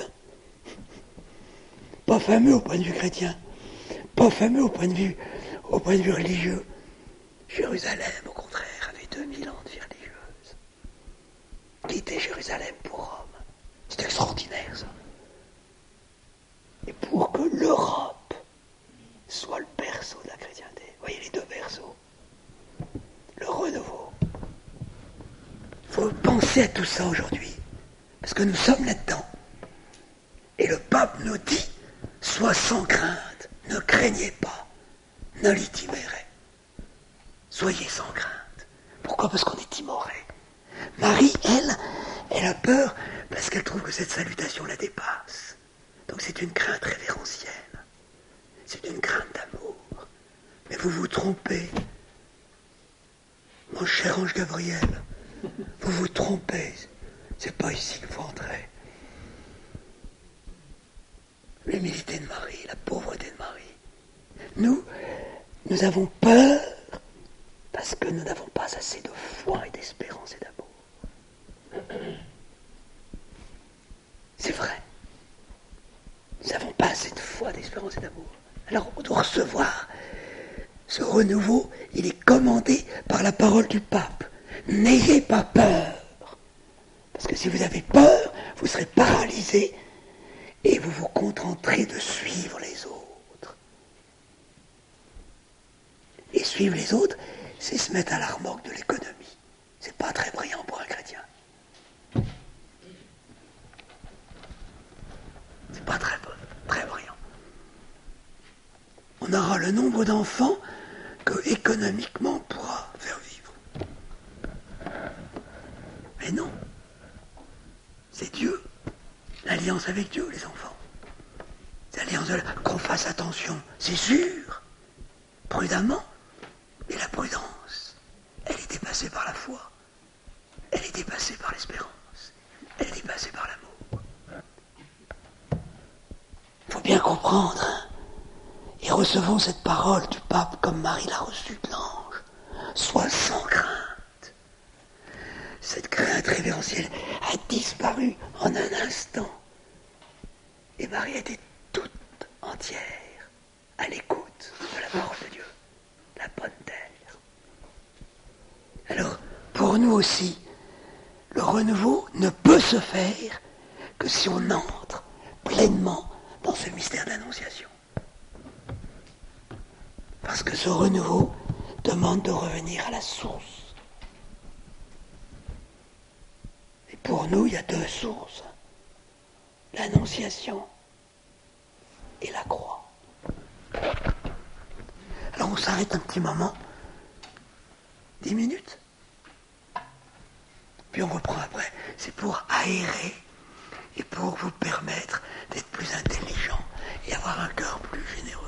Pas fameux au point de vue chrétien, pas fameux au point de vue religieux. Jérusalem, au contraire, avait 2000 ans de vie religieuse. Quitter Jérusalem pour Rome, c'est extraordinaire ça. Et pour que l'Europe soit le berceau de la chrétienté, voyez les deux berceaux, le renouveau. Il faut penser à tout ça aujourd'hui, parce que nous sommes là-dedans. Et le pape nous dit, sois sans crainte, ne craignez pas, ne l'y timérez. Soyez sans crainte. Pourquoi? Parce qu'on est timoré. Marie, elle a peur parce qu'elle trouve que cette salutation la dépasse. Donc c'est une crainte révérentielle. C'est une crainte d'amour. Mais vous vous trompez. Mon cher ange Gabriel, vous vous trompez. C'est pas ici qu'il faut entrer. L'humilité de Marie, la pauvreté de Marie. Nous avons peur parce que nous n'avons pas assez de foi et d'espérance et d'amour. C'est vrai. Nous n'avons pas assez de foi, d'espérance et d'amour. Alors on doit recevoir ce renouveau, il est commandé par la parole du pape. N'ayez pas peur. Parce que si vous avez peur, vous serez paralysé et vous vous contenterez de suivre les autres. Et suivre les autres, c'est se mettre à la remorque de l'économie. C'est pas très brillant pour un chrétien. C'est pas très brillant. On aura le nombre d'enfants que économiquement on pourra faire vivre. Mais non. C'est Dieu. L'alliance avec Dieu, les enfants. C'est l'alliance de qu'on fasse attention, c'est sûr. Prudemment. Mais la prudence, elle est dépassée par la foi. Elle est dépassée par l'espérance. Elle est dépassée par l'amour. Il faut bien comprendre, hein. Et recevons cette parole du pape comme Marie l'a reçue de l'ange. Sois sans crainte. Cette crainte révérentielle a disparu en un instant. Et Marie était toute entière à l'écoute de la parole de Dieu, la bonne terre. Alors, pour nous aussi, le renouveau ne peut se faire que si on entre pleinement dans ce mystère d'annonciation. Parce que ce renouveau demande de revenir à la source. Et pour nous, il y a deux sources. L'annonciation et la croix. Alors on s'arrête un petit moment, 10 minutes, puis on reprend après. C'est pour aérer et pour vous permettre d'être plus intelligent et avoir un cœur plus généreux.